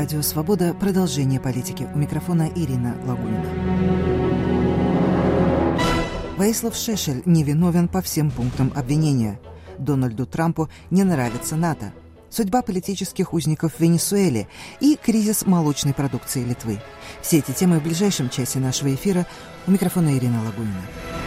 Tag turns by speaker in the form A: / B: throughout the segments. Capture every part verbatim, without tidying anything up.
A: Радио «Свобода». Продолжение политики. У микрофона Ирина Лагунина. Воислав Шешель невиновен по всем пунктам обвинения. Дональду Трампу не нравится НАТО. Судьба политических узников в Венесуэле и кризис молочной продукции Литвы. Все эти темы в ближайшем часе нашего эфира. У микрофона Ирина Лагунина.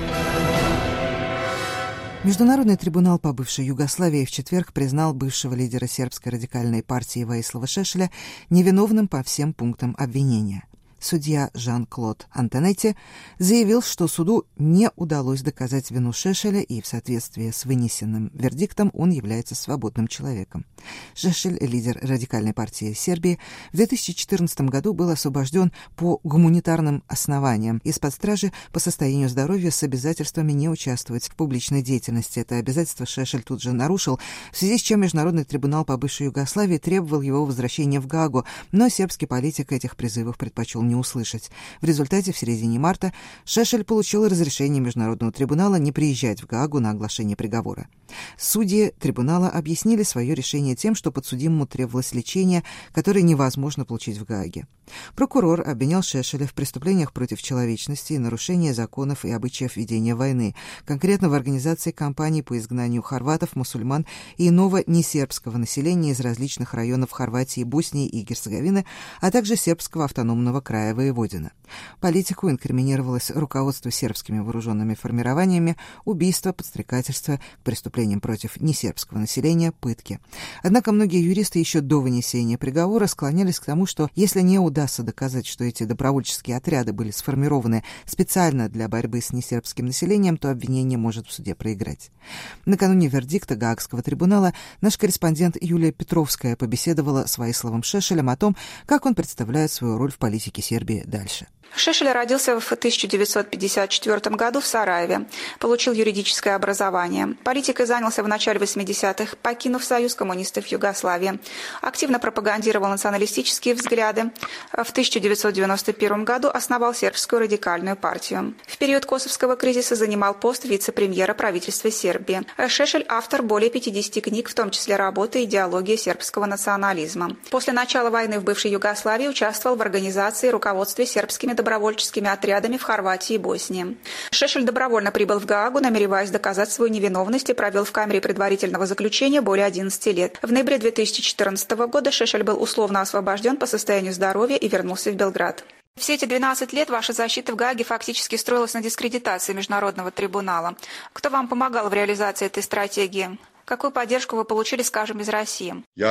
A: Международный трибунал по бывшей Югославии в четверг признал бывшего лидера сербской радикальной партии Воислава Шешеля невиновным по всем пунктам обвинения. Судья Жан-Клод Антонетти заявил, что суду не удалось доказать вину Шешеля, и в соответствии с вынесенным вердиктом он является свободным человеком. Шешель, лидер радикальной партии Сербии, в две тысячи четырнадцатом году был освобожден по гуманитарным основаниям из-под стражи по состоянию здоровья с обязательствами не участвовать в публичной деятельности. Это обязательство Шешель тут же нарушил, в связи с чем Международный трибунал по бывшей Югославии требовал его возвращения в Гаагу, но сербский политик этих призывов предпочел не услышать. В результате в середине марта Шешель получил разрешение Международного трибунала не приезжать в Гаагу на оглашение приговора. Судьи трибунала объяснили свое решение тем, что подсудимому требовалось лечение, которое невозможно получить в Гааге. Прокурор обвинял Шешеля в преступлениях против человечности и нарушении законов и обычаев ведения войны, конкретно в организации кампаний по изгнанию хорватов, мусульман и иного несербского населения из различных районов Хорватии, Боснии и Герцеговины, а также сербского автономного края Воеводина. Политику инкриминировалось руководство сербскими вооруженными формированиями, убийство, подстрекательство к преступлениям против несербского населения, пытки. Однако многие юристы еще до вынесения приговора склонялись к тому, что если не удастся доказать, что эти добровольческие отряды были сформированы специально для борьбы с несербским населением, то обвинение может в суде проиграть. Накануне вердикта Гаагского трибунала наш корреспондент Юлия Петровская побеседовала с Воиславом Шешелем о том, как он представляет свою роль в политике Сербии дальше.
B: Шешель родился в тысяча девятьсот пятьдесят четвёртом году в Сараеве. Получил юридическое образование. Политикой занялся в начале восьмидесятых, покинув Союз коммунистов Югославии. Активно пропагандировал националистические взгляды. В тысяча девятьсот девяносто первом году основал сербскую радикальную партию. В период косовского кризиса занимал пост вице-премьера правительства Сербии. Шешель – автор более пятидесяти книг, в том числе работы «Идеология сербского национализма». После начала войны в бывшей Югославии участвовал в организации и руководстве сербскими добровольческими отрядами в Хорватии и Боснии. Шешель добровольно прибыл в Гаагу, намереваясь доказать свою невиновность, и провел в камере предварительного заключения более одиннадцати лет. В ноябре две тысячи четырнадцатого года Шешель был условно освобожден по состоянию здоровья и вернулся в Белград. Все эти двенадцать лет ваша защита в Гааге фактически строилась на дискредитации Международного трибунала. Кто вам помогал в реализации этой стратегии? Какую поддержку вы получили, скажем, из России?
C: Я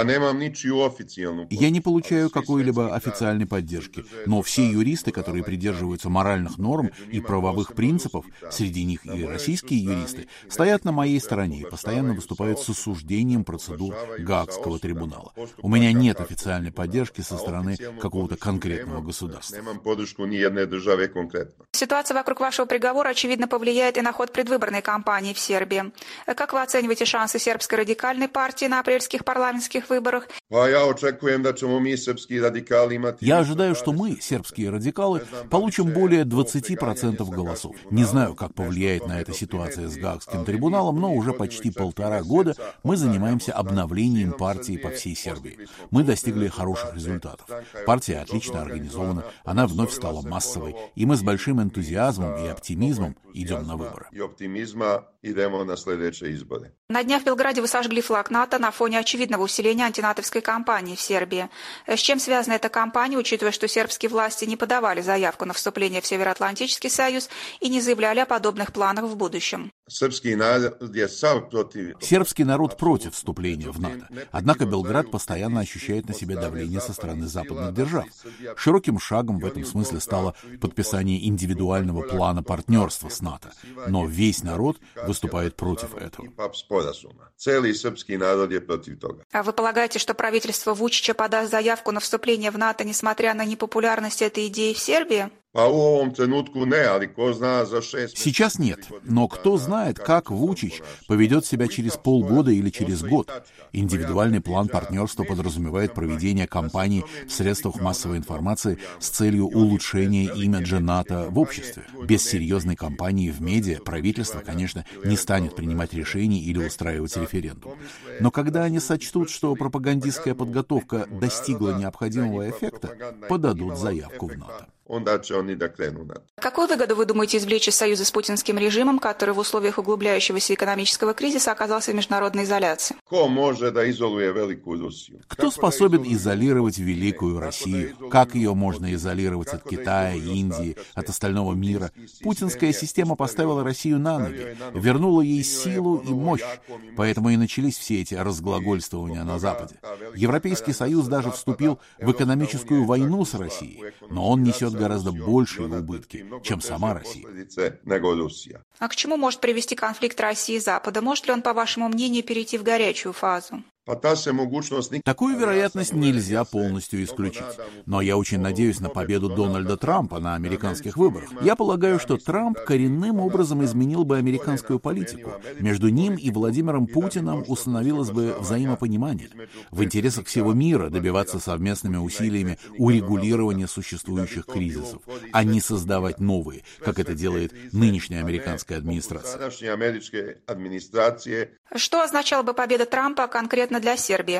C: не получаю какой-либо официальной поддержки, но все юристы, которые придерживаются моральных норм и правовых принципов, среди них и российские юристы, стоят на моей стороне и постоянно выступают с осуждением процедур Гаагского трибунала. У меня нет официальной поддержки со стороны какого-то конкретного государства.
B: Ситуация вокруг вашего приговора, очевидно, повлияет и на ход предвыборной кампании в Сербии. Как вы оцениваете шансы сербской радикальной партии на апрельских парламентских выборах?
C: Я
D: ожидаю, что мы, сербские радикалы, получим более двадцати процентов голосов. Не знаю, как повлияет на это ситуация с Гаагским трибуналом, но уже почти полтора года мы занимаемся обновлением партии по всей Сербии. Мы достигли хороших результатов. Партия отлично организована, она вновь стала массовой, и мы с большим энтузиазмом и оптимизмом идем на выборы.
B: На днях в Белграде вы сожгли флаг НАТО на фоне очевидного усиления антинатовской кампании в Сербии. С чем связана эта кампания, учитывая, что сербские власти не подавали заявку на вступление в Североатлантический союз и не заявляли о подобных планах в будущем?
D: Сербский народ против вступления в НАТО. Однако Белград постоянно ощущает на себе давление со стороны западных держав. Широким шагом в этом смысле стало подписание индивидуального плана партнерства с НАТО. Но весь народ выступает против этого.
B: А вы полагаете, что правительство Вучича подаст заявку на вступление в НАТО, несмотря на непопулярность этой идеи в Сербии?
C: Сейчас нет, но кто знает, как Вучич поведет себя через полгода или через год. Индивидуальный план партнерства подразумевает проведение кампаний в средствах массовой информации с целью улучшения имиджа НАТО в обществе. Без серьезной кампании в медиа правительство, конечно, не станет принимать решений или устраивать референдум. Но когда они сочтут, что пропагандистская подготовка достигла необходимого эффекта, подадут заявку в НАТО.
B: Какую выгоду вы думаете извлечь из союза с путинским режимом, который в условиях углубляющегося экономического кризиса оказался в международной изоляции?
C: Кто способен изолировать великую Россию? Как ее можно изолировать от Китая, Индии, от остального мира? Путинская система поставила Россию на ноги, вернула ей силу и мощь. Поэтому и начались все эти разглагольствования на Западе. Европейский Союз даже вступил в экономическую войну с Россией, но он несет гораздо большие убытки, чем сама Россия.
B: А к чему может привести конфликт России и Запада? Может ли он, по вашему мнению, перейти в горячую фазу?
C: Такую вероятность нельзя полностью исключить. Но я очень надеюсь на победу Дональда Трампа на американских выборах. Я полагаю, что Трамп коренным образом изменил бы американскую политику. Между ним и Владимиром Путиным установилось бы взаимопонимание. В интересах всего мира добиваться совместными усилиями урегулирования существующих кризисов, а не создавать новые, как это делает нынешняя американская администрация.
B: Что означала бы победа Трампа конкретно для Сербии?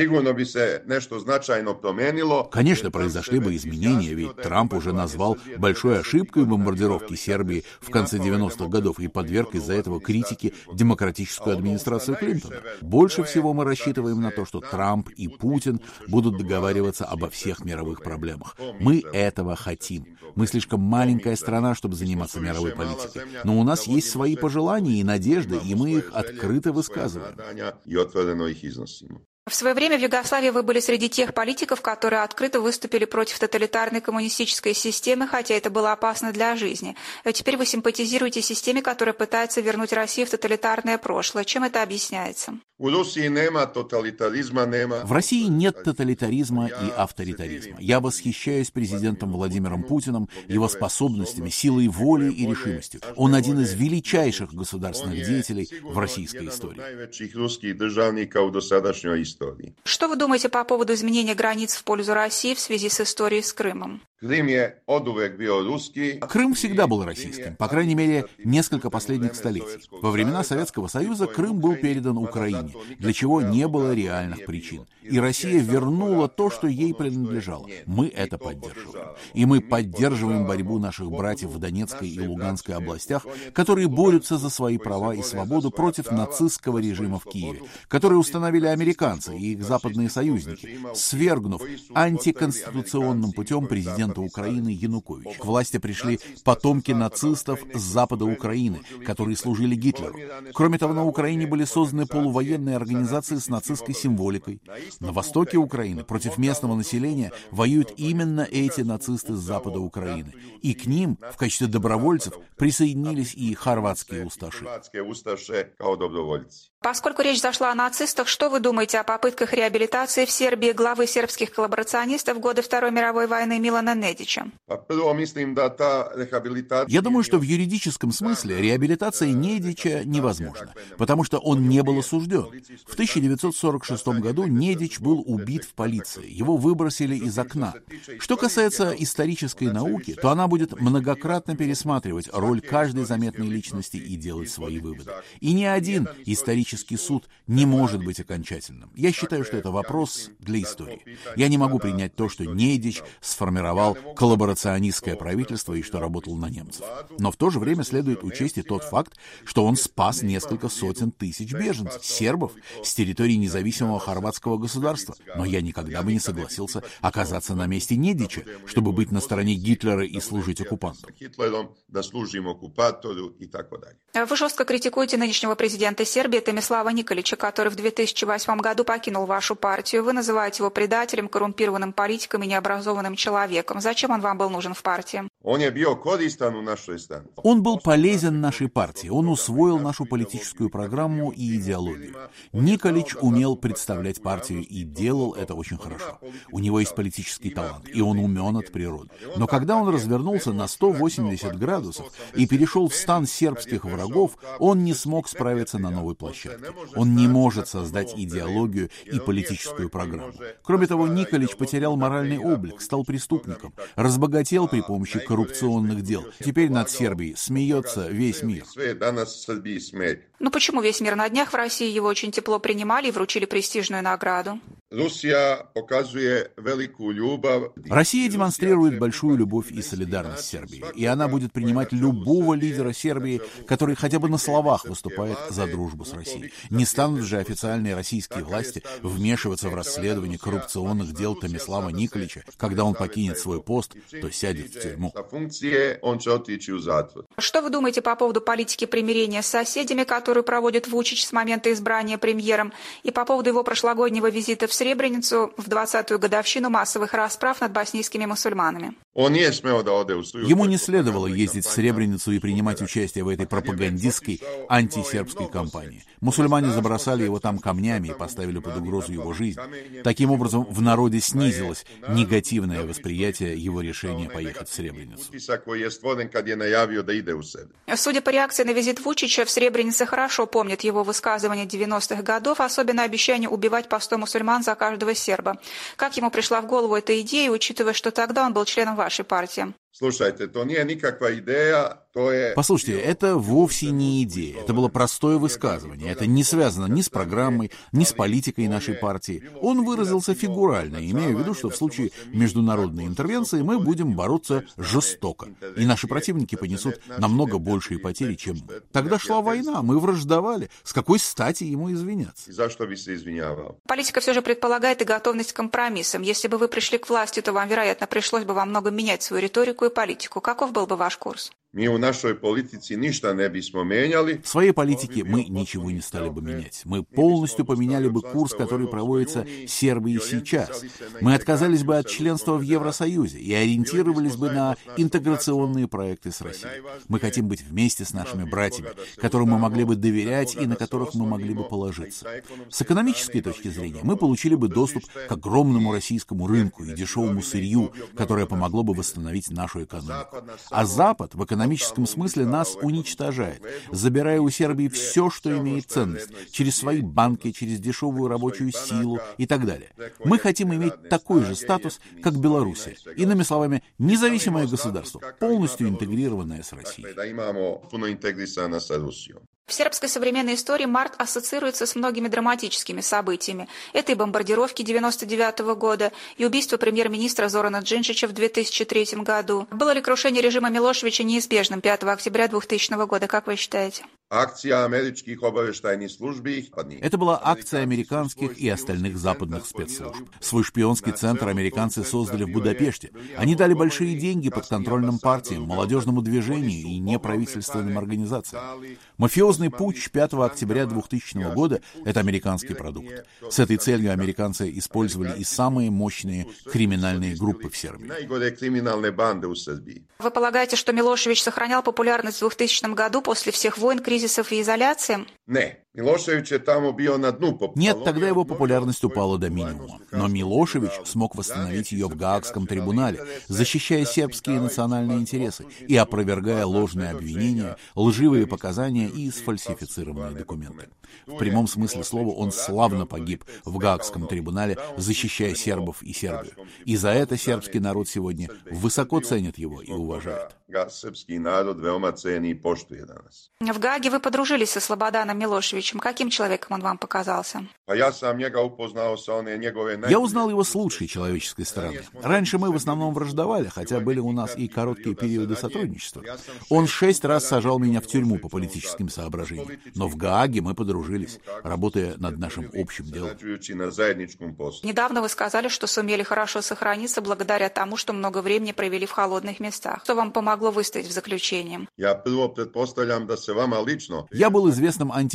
C: Конечно, произошли бы изменения, ведь Трамп уже назвал большой ошибкой бомбардировки Сербии в конце девяностых годов и подверг из-за этого критике демократическую администрацию Клинтона. Больше всего мы рассчитываем на то, что Трамп и Путин будут договариваться обо всех мировых проблемах. Мы этого хотим. Мы слишком маленькая страна, чтобы заниматься мировой политикой. Но у нас есть свои пожелания и надежды, и мы их открыто высказываем.
B: В свое время в Югославии вы были среди тех политиков, которые открыто выступили против тоталитарной коммунистической системы, хотя это было опасно для жизни. Теперь вы симпатизируете системе, которая пытается вернуть Россию в тоталитарное прошлое. Чем это объясняется?
C: В России нет тоталитаризма и авторитаризма. Я восхищаюсь президентом Владимиром Путиным, его способностями, силой воли и решимостью. Он один из величайших государственных деятелей в российской истории.
B: Что вы думаете по поводу изменения границ в пользу России в связи с историей с Крымом?
C: Крым всегда был российским, по крайней мере, несколько последних столетий. Во времена Советского Союза Крым был передан Украине, для чего не было реальных причин. И Россия вернула то, что ей принадлежало. Мы это поддерживаем. И мы поддерживаем борьбу наших братьев в Донецкой и Луганской областях, которые борются за свои права и свободу против нацистского режима в Киеве, который установили американцы и их западные союзники, свергнув антиконституционным путем президента Украины Януковича. К власти пришли потомки нацистов с запада Украины, которые служили Гитлеру. Кроме того, на Украине были созданы полувоенные организации с нацистской символикой. На востоке Украины против местного населения воюют именно эти нацисты с запада Украины. И к ним в качестве добровольцев присоединились и хорватские усташи.
B: Поскольку речь зашла о нацистах, что вы думаете о попытках реабилитации в Сербии главы сербских коллаборационистов в годы Второй мировой войны Милана Недича?
C: Я думаю, что в юридическом смысле реабилитация Недича невозможна, потому что он не был осужден. В тысяча девятьсот сорок шестом году Недич был убит в полиции, его выбросили из окна. Что касается исторической науки, то она будет многократно пересматривать роль каждой заметной личности и делать свои выводы. И ни один исторический суд не может быть окончательным. Я считаю, что это вопрос для истории. Я не могу принять то, что Недич сформировал коллаборационистское правительство и что работал на немцев. Но в то же время следует учесть и тот факт, что он спас несколько сотен тысяч беженцев, сербов, с территории независимого хорватского государства. Но я никогда бы не согласился оказаться на месте Недича, чтобы быть на стороне Гитлера и служить оккупанту.
B: Вы жестко критикуете нынешнего президента Сербии Томислава Николича, который в две тысячи восьмом году покинул вашу партию. Вы называете его предателем, коррумпированным политиком и необразованным человеком. Зачем он вам был нужен в партии?
C: Он был полезен нашей партии, он усвоил нашу политическую программу и идеологию. Николич умел представлять партию и делал это очень хорошо. У него есть политический талант, и он умен от природы. Но когда он развернулся на сто восемьдесят градусов и перешел в стан сербских врагов, он не смог справиться на новой площадке. Он не может создать идеологию и политическую программу. Кроме того, Николич потерял моральный облик, стал преступником, разбогател при помощи коррупционных дел. Теперь над Сербией смеется весь мир.
B: Ну почему весь мир? На днях в России его очень тепло принимали и вручили престижную награду.
C: Россия демонстрирует большую любовь и солидарность с Сербией, и она будет принимать любого лидера Сербии, который хотя бы на словах выступает за дружбу с Россией. Не станут же официальные российские власти вмешиваться в расследование коррупционных дел Томислава Николича. Когда он покинет свой пост, то сядет в тюрьму.
B: Что вы думаете по поводу политики примирения с соседями, которую проводит Вучич с момента избрания премьером, и по поводу его прошлогоднего визита в Сребреницу в двадцатую годовщину массовых расправ над боснийскими мусульманами?
C: Ему не следовало ездить в Сребреницу и принимать участие в этой пропагандистской антисербской кампании. Мусульмане забросали его там камнями и поставили под угрозу его жизнь. Таким образом, в народе снизилось негативное восприятие его решения поехать в Сребреницу.
B: Судя по реакции на визит Вучича, в Сребренице хорошо помнят его высказывания девяностых годов, особенно обещание убивать по сто мусульман за каждого серба. Как ему пришла в голову эта идея, учитывая, что тогда он был членом вашей партии?
C: Послушайте, это вовсе не идея, это было простое высказывание, это не связано ни с программой, ни с политикой нашей партии. Он выразился фигурально, имея в виду, что в случае международной интервенции мы будем бороться жестоко, и наши противники понесут намного большие потери, чем мы. Тогда шла война, мы враждовали, с какой стати ему извиняться?
B: Политика все же предполагает и готовность к компромиссам. Если бы вы пришли к власти, то вам, вероятно, пришлось бы во многом менять свою риторику и политику. Каков был бы ваш курс?
C: В своей политике мы ничего не стали бы менять. Мы полностью поменяли бы курс, который проводится Сербией сейчас. Мы отказались бы от членства в Евросоюзе и ориентировались бы на интеграционные проекты с Россией. Мы хотим быть вместе с нашими братьями, которым мы могли бы доверять и на которых мы могли бы положиться. С экономической точки зрения мы получили бы доступ к огромному российскому рынку и дешевому сырью, которое помогло бы восстановить нашу экономику. А Запад в экономическом В экономическом смысле нас уничтожает, забирая у Сербии все, что имеет ценность, через свои банки, через дешевую рабочую силу и так далее. Мы хотим иметь такой же статус, как Белоруссия. Иными словами, независимое государство, полностью интегрированное с Россией.
B: В сербской современной истории март ассоциируется с многими драматическими событиями. Это и бомбардировки девяносто девятого года, и убийство премьер-министра Зорана Джинджича в две тысячи третьем году. Было ли крушение режима Милошевича неизбежным пятого октября двухтысячного года, как вы считаете?
C: Это была акция американских и остальных западных спецслужб. Свой шпионский центр американцы создали в Будапеште. Они дали большие деньги подконтрольным партиям, молодежному движению и неправительственным организациям. Мафиозный путч пятого октября двухтысячного года – это американский продукт. С этой целью американцы использовали и самые мощные криминальные группы в Сербии.
B: Вы полагаете, что Милошевич сохранял популярность в двухтысячном году после всех войн, кризисов и изоляции?
C: Нет, тогда его популярность упала до минимума. Но Милошевич смог восстановить ее в Гаагском трибунале, защищая сербские национальные интересы и опровергая ложные обвинения, лживые показания и сфальсифицированные документы. В прямом смысле слова он славно погиб в Гаагском трибунале, защищая сербов и Сербию. И за это сербский народ сегодня высоко ценит его и уважает.
B: В Гааге вы подружились со Слободаном Милошевичем. Каким человеком он вам показался?
C: Я узнал его с лучшей человеческой стороны. Раньше мы в основном враждовали, хотя были у нас и короткие периоды сотрудничества. Он шесть раз сажал меня в тюрьму по политическим соображениям. Но в Гааге мы подружились, работая над нашим общим делом.
B: Недавно вы сказали, что сумели хорошо сохраниться благодаря тому, что много времени провели в холодных местах. Что вам помогло выстоять в заключении?
C: Я был известным антикоммунистом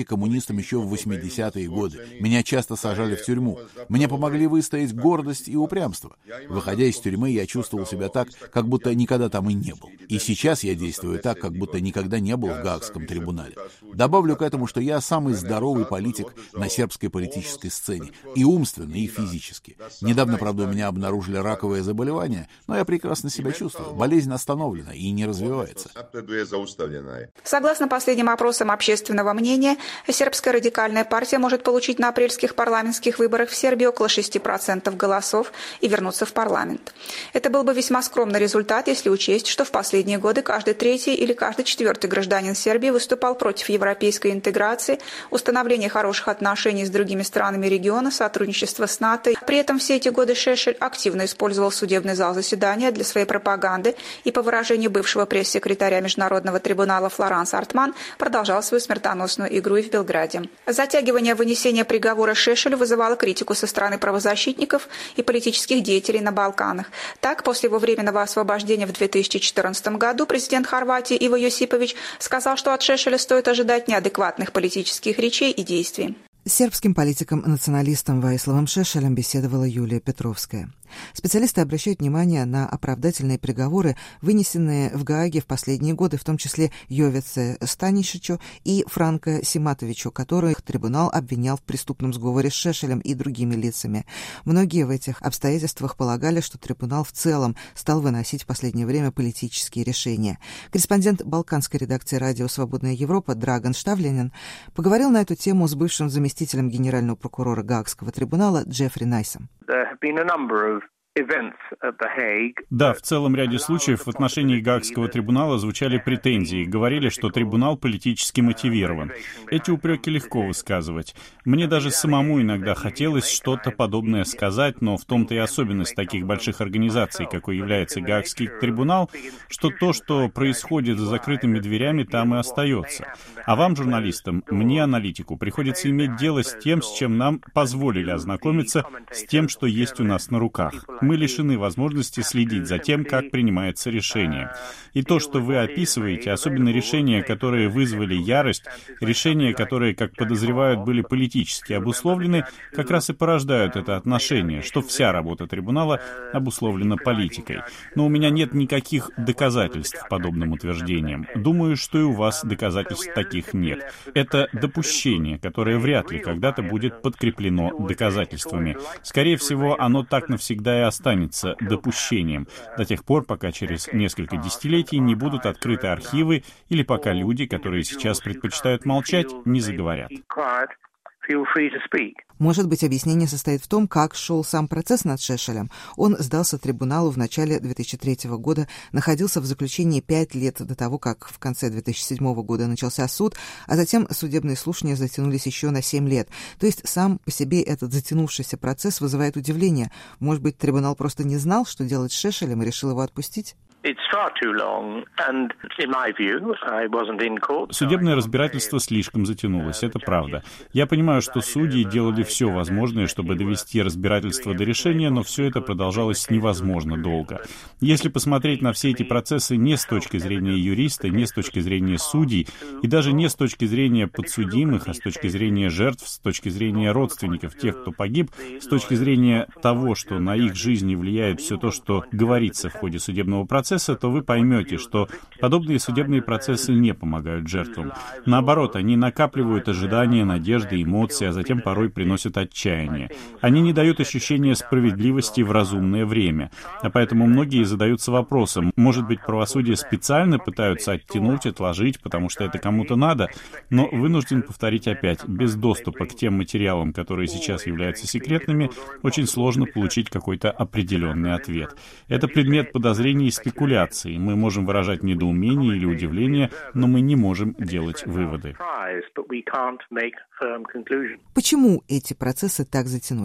C: коммунистом еще в восьмидесятые годы. Меня часто сажали в тюрьму. Мне помогли выстоять гордость и упрямство. Выходя из тюрьмы, я чувствовал себя так, как будто никогда там и не был. И сейчас я действую так, как будто никогда не был в Гаагском трибунале. Добавлю к этому, что я самый здоровый политик на сербской политической сцене. И умственно, и физически. Недавно, правда, у меня обнаружили раковое заболевание, но я прекрасно себя чувствую. Болезнь остановлена и не развивается.
B: Согласно последним опросам общественного мнения, сербская радикальная партия может получить на апрельских парламентских выборах в Сербии около шести процентов голосов и вернуться в парламент. Это был бы весьма скромный результат, если учесть, что в последние годы каждый третий или каждый четвертый гражданин Сербии выступал против европейской интеграции, установления хороших отношений с другими странами региона, сотрудничества с НАТО. При этом все эти годы Шешель активно использовал судебный зал заседания для своей пропаганды и, по выражению бывшего пресс-секретаря Международного трибунала Флоранс Артман, продолжал свою смертоносную игру и в Белграде. Затягивание вынесения приговора Шешелю вызывало критику со стороны правозащитников и политических деятелей на Балканах. Так, после его временного освобождения в две тысячи четырнадцатом году президент Хорватии Иво Йосипович сказал, что от Шешеля стоит ожидать неадекватных политических речей и действий.
A: С сербским политиком-националистом Воиславом Шешелем беседовала Юлия Петровская. Специалисты обращают внимание на оправдательные приговоры, вынесенные в Гааге в последние годы, в том числе Йовице Станишичу и Франко Симатовичу, которых трибунал обвинял в преступном сговоре с Шешелем и другими лицами. Многие в этих обстоятельствах полагали, что трибунал в целом стал выносить в последнее время политические решения. Корреспондент балканской редакции радио «Свободная Европа» Драган Штавленин поговорил на эту тему с бывшим заместителем генерального прокурора Гаагского трибунала Джеффри Найсом.
E: Да, в целом ряде случаев в отношении Гаагского трибунала звучали претензии, говорили, что трибунал политически мотивирован. Эти упреки легко высказывать. Мне даже самому иногда хотелось что-то подобное сказать, но в том-то и особенность таких больших организаций, какой является Гаагский трибунал, что то, что происходит за закрытыми дверями, там и остается. А вам, журналистам, мне, аналитику, приходится иметь дело с тем, с чем нам позволили ознакомиться, с тем, что есть у нас на руках. Мы лишены возможности следить за тем, как принимается решение. И то, что вы описываете, особенно решения, которые вызвали ярость, решения, которые, как подозревают, были политически обусловлены, как раз и порождают это отношение, что вся работа трибунала обусловлена политикой. Но у меня нет никаких доказательств подобным утверждениям. Думаю, что и у вас доказательств таких нет. Это допущение, которое вряд ли когда-то будет подкреплено доказательствами. Скорее всего, оно так навсегда и останется допущением, до тех пор, пока через несколько десятилетий не будут открыты архивы или пока люди, которые сейчас предпочитают молчать, не заговорят.
A: Может быть, объяснение состоит в том, как шел сам процесс над Шешелем. Он сдался трибуналу в начале две тысячи третьего года, находился в заключении пять лет до того, как в конце две тысячи седьмого года начался суд, а затем судебные слушания затянулись еще на семь лет. То есть сам по себе этот затянувшийся процесс вызывает удивление. Может быть, трибунал просто не знал, что делать с Шешелем, и решил его отпустить?
E: Судебное разбирательство слишком затянулось, это правда. Я понимаю, что судьи делали все возможное, чтобы довести разбирательство до решения, но все это продолжалось невозможно долго. Если посмотреть на все эти процессы не с точки зрения юриста, не с точки зрения судей, и даже не с точки зрения подсудимых, а с точки зрения жертв, с точки зрения родственников тех, кто погиб, с точки зрения того, что на их жизни влияет все то, что говорится в ходе судебного процесса, то вы поймете, что подобные судебные процессы не помогают жертвам. Наоборот, они накапливают ожидания, надежды, эмоции, а затем порой приносят отчаяние. Они не дают ощущения справедливости в разумное время. А поэтому многие задаются вопросом, может быть, правосудие специально пытаются оттянуть, отложить, потому что это кому-то надо, но вынужден повторить опять, без доступа к тем материалам, которые сейчас являются секретными, очень сложно получить какой-то определенный ответ. Это предмет подозрений и спекуляций. Мы можем выражать недоумение или удивление, но мы не можем делать выводы.
A: Почему эти процессы так затянулись?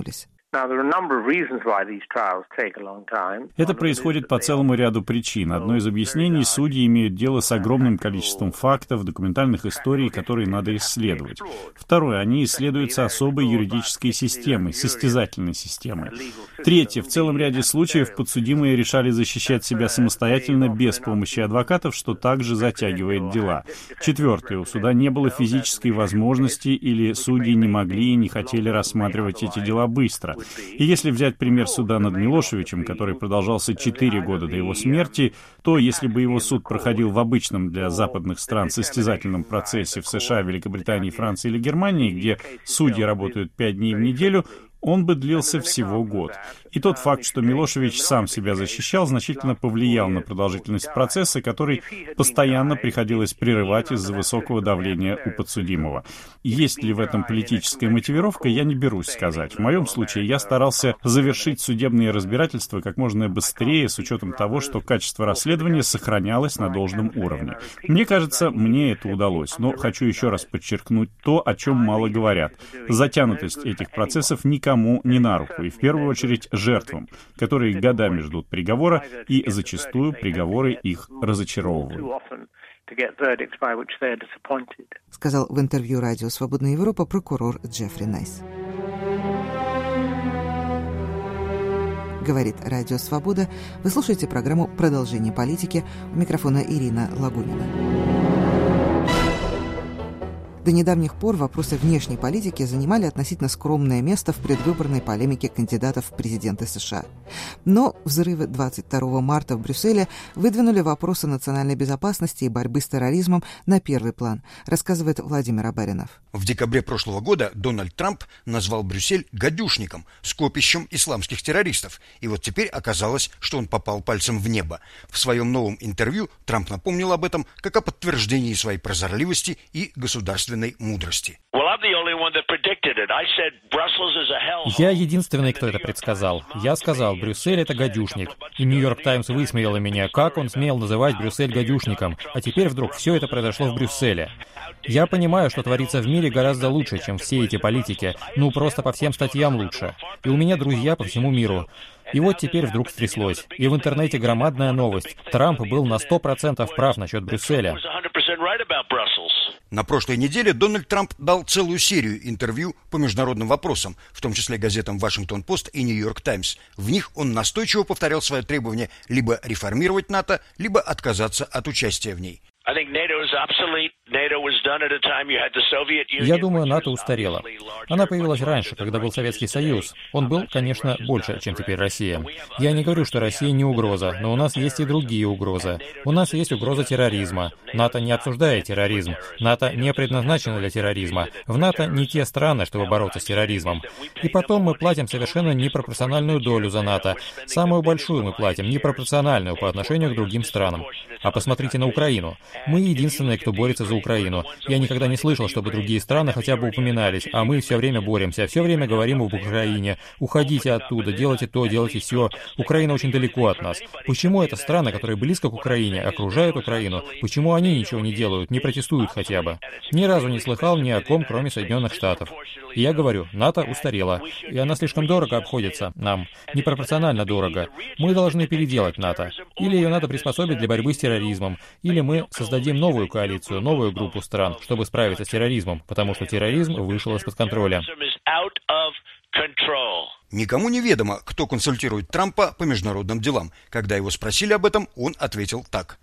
E: Это происходит по целому ряду причин. Одно из объяснений — судьи имеют дело с огромным количеством фактов, документальных историй, которые надо исследовать. Второе — они исследуются особой юридической системой, состязательной системой. Третье — в целом ряде случаев подсудимые решали защищать себя самостоятельно без помощи адвокатов, что также затягивает дела. Четвертое — у суда не было физической возможности или судьи не могли и не хотели рассматривать эти дела быстро. И если взять пример суда над Милошевичем, который продолжался четыре года до его смерти, то если бы его суд проходил в обычном для западных стран состязательном процессе в США, Великобритании, Франции или Германии, где судьи работают пять дней в неделю, он бы длился всего год. И тот факт, что Милошевич сам себя защищал, значительно повлиял на продолжительность процесса, который постоянно приходилось прерывать из-за высокого давления у подсудимого. Есть ли в этом политическая мотивировка, я не берусь сказать. В моем случае я старался завершить судебные разбирательства как можно быстрее, с учетом того, что качество расследования сохранялось на должном уровне. Мне кажется, мне это удалось, но хочу еще раз подчеркнуть то, о чем мало говорят. Затянутость этих процессов никому не на руку, и в первую очередь жертвам, которые годами ждут приговора, и зачастую приговоры их разочаровывают.
A: Сказал в интервью радио «Свободная Европа» прокурор Джеффри Найс. Говорит Радио Свобода. Вы слушаете программу «Продолжение политики». У микрофона Ирина Лагунина. До недавних пор вопросы внешней политики занимали относительно скромное место в предвыборной полемике кандидатов в президенты США. Но взрывы двадцать второго марта в Брюсселе выдвинули вопросы национальной безопасности и борьбы с терроризмом на первый план, рассказывает Владимир Абаринов.
F: В декабре прошлого года Дональд Трамп назвал Брюссель гадюшником, скопищем исламских террористов. И вот теперь оказалось, что он попал пальцем в небо. В своем новом интервью Трамп напомнил об этом как о подтверждении своей прозорливости и государственной мудрости.
G: Я единственный, кто это предсказал. Я сказал, Брюссель — это гадюшник. И Нью-Йорк Таймс высмеяла меня, как он смел называть Брюссель гадюшником. А теперь вдруг все это произошло в Брюсселе. Я понимаю, что творится в мире гораздо лучше, чем все эти политики. Ну, просто по всем статьям лучше. И у меня друзья по всему миру. И вот теперь вдруг стряслось. И в интернете громадная новость. Трамп был на сто процентов прав насчет Брюсселя.
F: На прошлой неделе Дональд Трамп дал целую серию интервью по международным вопросам, в том числе газетам «Вашингтон-Пост» и «Нью-Йорк Таймс». В них он настойчиво повторял свое требование либо реформировать НАТО, либо отказаться от участия в ней.
G: Я думаю, НАТО устарела. Она появилась раньше, когда был Советский Союз. Он был, конечно, больше, чем теперь Россия. Я не говорю, что Россия не угроза, но у нас есть и другие угрозы. У нас есть угроза терроризма. НАТО не обсуждает терроризм. НАТО не предназначено для терроризма. В НАТО не те страны, чтобы бороться с терроризмом. И потом мы платим совершенно непропорциональную долю за НАТО. Самую большую мы платим, непропорциональную по отношению к другим странам. А посмотрите на Украину. Мы единственные, кто борется за Украину. Я никогда не слышал, чтобы другие страны хотя бы упоминались, а мы все время боремся, все время говорим об Украине. Уходите оттуда, делайте то, делайте все. Украина очень далеко от нас. Почему это страны, которые близко к Украине, окружают Украину? Почему они ничего не делают, не протестуют хотя бы? Ни разу не слыхал ни о ком, кроме Соединенных Штатов. И я говорю, НАТО устарела, и она слишком дорого обходится нам, непропорционально дорого. Мы должны переделать НАТО. Или ее надо приспособить для борьбы с терроризмом, или мы создадим новую коалицию, новую группу стран, чтобы справиться с терроризмом, потому что терроризм вышел из-под контроля.
F: Никому не ведомо, кто консультирует Трампа по международным делам. Когда его спросили об этом, он ответил так.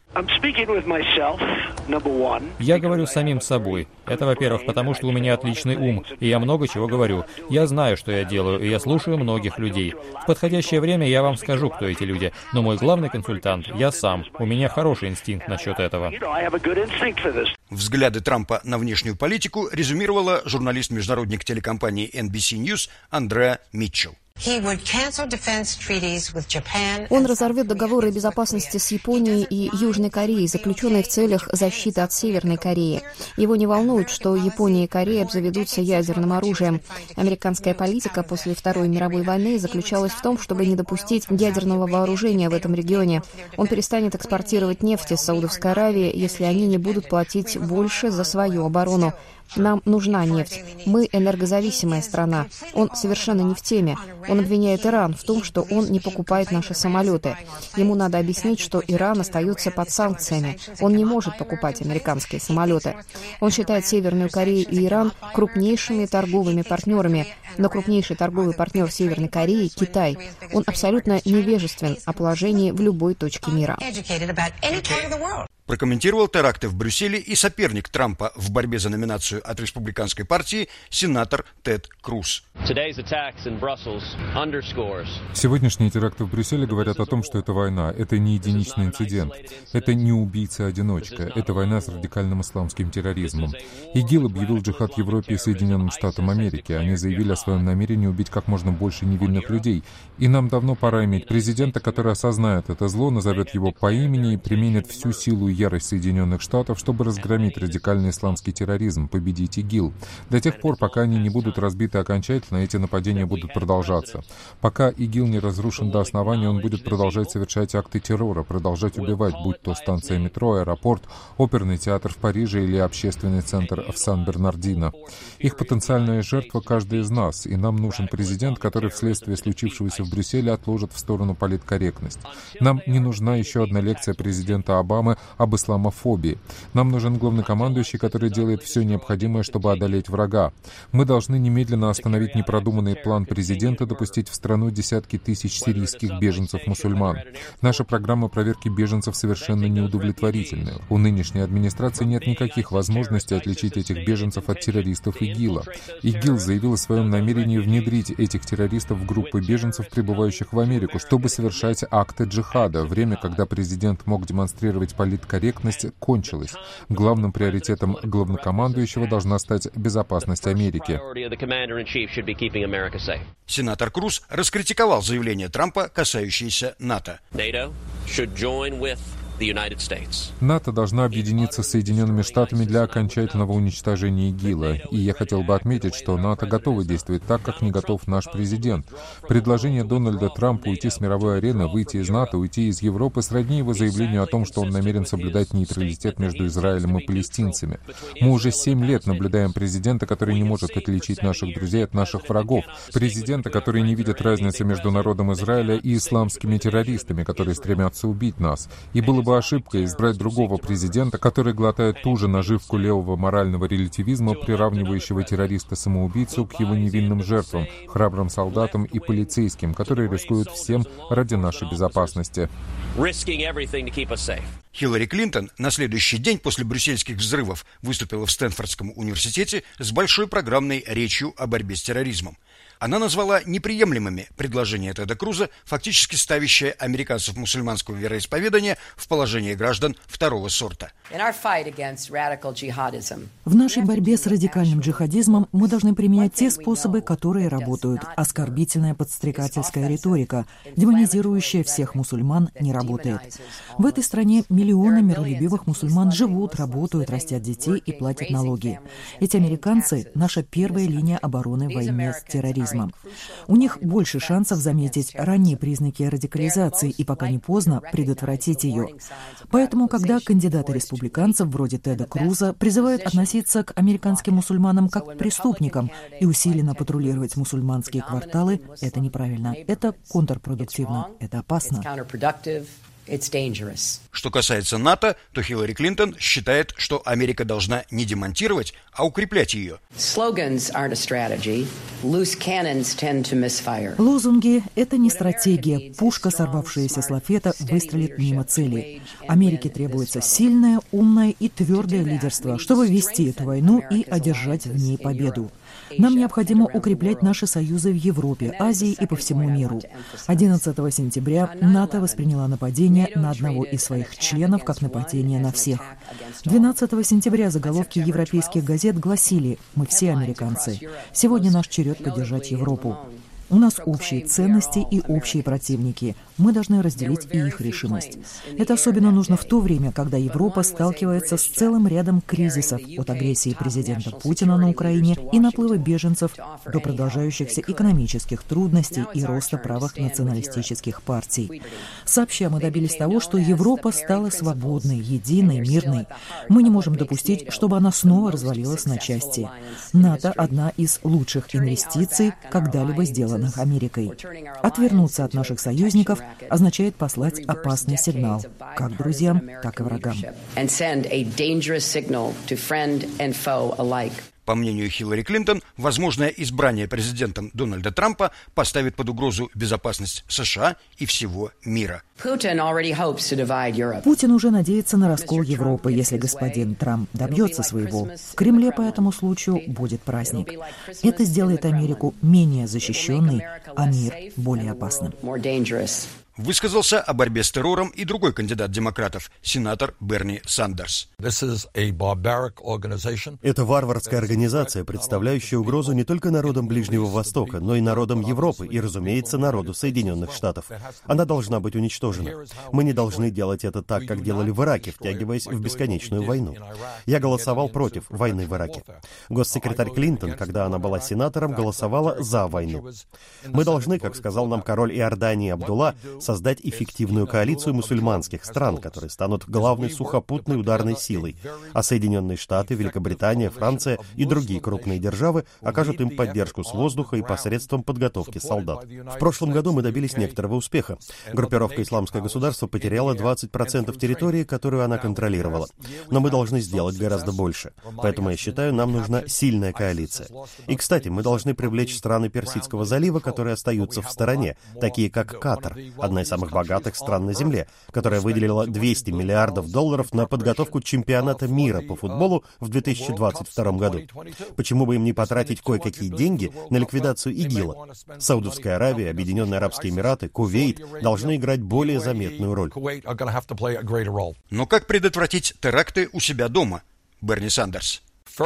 G: Я говорю с самим собой. Это, во-первых, потому что у меня отличный ум, и я много чего говорю. Я знаю, что я делаю, и я слушаю многих людей. В подходящее время я вам скажу, кто эти люди. Но мой главный консультант — я сам. У меня хороший инстинкт насчет этого.
F: Взгляды Трампа на внешнюю политику резюмировала журналист-международник телекомпании эн би си News Андреа Митчелл.
H: Он разорвет договоры безопасности с Японией и Южной Кореей, заключенные в целях защиты от Северной Кореи. Его не волнует, что Япония и Корея обзаведутся ядерным оружием. Американская политика после Второй мировой войны заключалась в том, чтобы не допустить ядерного вооружения в этом регионе. Он перестанет экспортировать нефть из Саудовской Аравии, если они не будут платить больше за свою оборону. Нам нужна нефть. Мы энергозависимая страна. Он совершенно не в теме. Он обвиняет Иран в том, что он не покупает наши самолеты. Ему надо объяснить, что Иран остается под санкциями. Он не может покупать американские самолеты. Он считает Северную Корею и Иран крупнейшими торговыми партнерами. Но крупнейший торговый партнер Северной Кореи – Китай. Он абсолютно невежествен о положении в любой точке мира.
F: Прокомментировал теракты в Брюсселе и соперник Трампа в борьбе за номинацию от республиканской партии сенатор Тед Круз.
I: Сегодняшние теракты в Брюсселе говорят о том, что это война. Это не единичный инцидент. Это не убийца-одиночка. Это война с радикальным исламским терроризмом. ИГИЛ объявил джихад Европе и Соединенным Штатам Америки. Они заявили о своем намерении убить как можно больше невинных людей. И нам давно пора иметь президента, который осознает это зло, назовет его по имени и применит всю силу и ярость Соединенных Штатов, чтобы разгромить радикальный исламский терроризм, победить ИГИЛ. До тех пор, пока они не будут разбиты окончательно, эти нападения будут продолжаться. Пока ИГИЛ не разрушен до основания, он будет продолжать совершать акты террора, продолжать убивать, будь то станция метро, аэропорт, оперный театр в Париже или общественный центр в Сан-Бернардино. Их потенциальная жертва — каждый из нас, и нам нужен президент, который вследствие случившегося в Брюсселе отложит в сторону политкорректность. Нам не нужна еще одна лекция президента Обамы об исламофобии. Нам нужен главнокомандующий, который делает все необходимое, чтобы одолеть врага. Мы должны немедленно остановить непродуманный план президента допустить в страну десятки тысяч сирийских беженцев-мусульман. Наша программа проверки беженцев совершенно неудовлетворительная. У нынешней администрации нет никаких возможностей отличить этих беженцев от террористов ИГИЛа. ИГИЛ заявил о своем намерении внедрить этих террористов в группы беженцев, прибывающих в Америку, чтобы совершать акты джихада. Время, когда президент мог демонстрировать политкорректность, кончилась. Главным приоритетом главнокомандующего должна стать безопасность Америки.
F: Сенатор Круз раскритиковал заявление Трампа, касающееся НАТО.
I: НАТО должна объединиться с Соединенными Штатами для окончательного уничтожения ИГИЛа. И я хотел бы отметить, что НАТО готово действовать так, как не готов наш президент. Предложение Дональда Трампа уйти с мировой арены, выйти из НАТО, уйти из Европы сродни его заявлению о том, что он намерен соблюдать нейтралитет между Израилем и палестинцами. Мы уже семь лет наблюдаем президента, который не может отличить наших друзей от наших врагов. Президента, который не видит разницы между народом Израиля и исламскими террористами, которые стремятся убить нас. И было бы ошибкой избрать другого президента, который глотает ту же наживку левого морального релятивизма, приравнивающего террориста-самоубийцу к его невинным жертвам, храбрым солдатам и полицейским, которые рискуют всем ради нашей безопасности.
F: Хиллари Клинтон на следующий день после брюссельских взрывов выступила в Стэнфордском университете с большой программной речью о борьбе с терроризмом. Она назвала неприемлемыми предложения Теда Круза, фактически ставящее американцев мусульманского вероисповедания в положение граждан второго сорта.
J: В нашей борьбе с радикальным джихадизмом мы должны применять те способы, которые работают. Оскорбительная подстрекательская риторика, демонизирующая всех мусульман, не работает. В этой стране миллионы миролюбивых мусульман живут, работают, растят детей и платят налоги. Эти американцы — наша первая линия обороны в войне с терроризмом. У них больше шансов заметить ранние признаки радикализации и, пока не поздно, предотвратить ее. Поэтому, когда кандидаты республиканцев вроде Теда Круза призывают относиться к американским мусульманам как к преступникам и усиленно патрулировать мусульманские кварталы, это неправильно, это контрпродуктивно, это опасно.
F: Что касается НАТО, то Хиллари Клинтон считает, что Америка должна не демонтировать, а укреплять ее.
J: Лозунги — это не стратегия. Пушка, сорвавшаяся с лафета, выстрелит мимо цели. Америке требуется сильное, умное и твердое лидерство, чтобы вести эту войну и одержать в ней победу. Нам необходимо укреплять наши союзы в Европе, Азии и по всему миру. одиннадцатого сентября НАТО восприняла нападение на одного из своих членов как нападение на всех. двенадцатого сентября заголовки европейских газет гласили: «Мы все американцы. Сегодня наш черед поддержать Европу». У нас общие ценности и общие противники. мы должны разделить и их решимость. Это особенно нужно в то время, когда Европа сталкивается с целым рядом кризисов, от агрессии президента Путина на Украине и наплыва беженцев до продолжающихся экономических трудностей и роста правых националистических партий. Сообща мы добились того, что Европа стала свободной, единой, мирной. Мы не можем допустить, чтобы она снова развалилась на части. НАТО – одна из лучших инвестиций, когда-либо сделанных Америкой. Отвернуться от наших союзников означает послать опасный сигнал как друзьям, так и врагам.
F: По мнению Хиллари Клинтон, возможное избрание президентом Дональда Трампа поставит под угрозу безопасность США и всего мира.
J: Путин уже надеется на раскол Европы, если господин Трамп добьется своего. В Кремле по этому случаю будет праздник. Это сделает Америку менее защищенной, а мир более опасным.
F: Высказался о борьбе с террором и другой кандидат демократов, сенатор Берни Сандерс.
K: Это варварская организация, представляющая угрозу не только народам Ближнего Востока, но и народам Европы и, разумеется, народу Соединенных Штатов. Она должна быть уничтожена. Мы не должны делать это так, как делали в Ираке, втягиваясь в бесконечную войну. Я голосовал против войны в Ираке. Госсекретарь Клинтон, когда она была сенатором, голосовала за войну. Мы должны, как сказал нам король Иордании Абдулла, создать эффективную коалицию мусульманских стран, которые станут главной сухопутной ударной силой, а Соединенные Штаты, Великобритания, Франция и другие крупные державы окажут им поддержку с воздуха и посредством подготовки солдат. В прошлом году мы добились некоторого успеха. Группировка «Исламское государство» потеряла двадцать процентов территории, которую она контролировала. Но мы должны сделать гораздо больше. Поэтому, я считаю, нам нужна сильная коалиция. И, кстати, мы должны привлечь страны Персидского залива, которые остаются в стороне, такие как Катар, одна из самых богатых стран на Земле, которая выделила двести миллиардов долларов на подготовку чемпионата мира по футболу в две тысячи двадцать втором году. Почему бы им не потратить кое-какие деньги на ликвидацию ИГИЛа? Саудовская Аравия, Объединенные Арабские Эмираты, Кувейт должны играть более заметную роль.
F: Но как предотвратить теракты у себя дома? Берни Сандерс.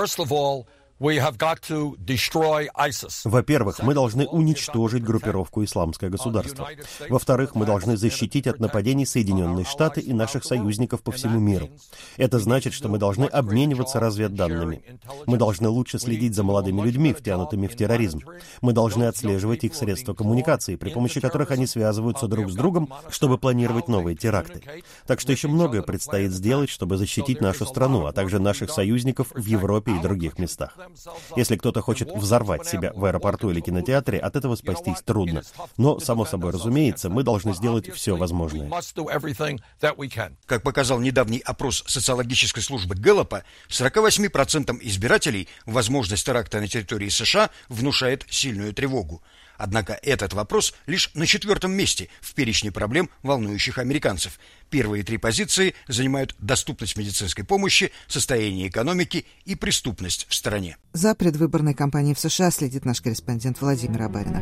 K: Во-первых, мы должны уничтожить группировку «Исламское государство». Во-вторых, мы должны защитить от нападений Соединенные Штаты и наших союзников по всему миру. Это значит, что мы должны обмениваться разведданными. Мы должны лучше следить за молодыми людьми, втянутыми в терроризм. Мы должны отслеживать их средства коммуникации, при помощи которых они связываются друг с другом, чтобы планировать новые теракты. Так что еще многое предстоит сделать, чтобы защитить нашу страну, а также наших союзников в Европе и других местах. Если кто-то хочет взорвать себя в аэропорту или кинотеатре, от этого спастись трудно. Но, само собой разумеется, мы должны сделать все возможное.
F: Как показал недавний опрос социологической службы Гэллопа, сорок восемь процентов избирателей возможность теракта на территории США внушает сильную тревогу. Однако этот вопрос лишь на четвертом месте в перечне проблем, волнующих американцев. Первые три позиции занимают доступность медицинской помощи, состояние экономики и преступность в стране.
A: За предвыборной кампанией в США следит наш корреспондент Владимир Абаринов.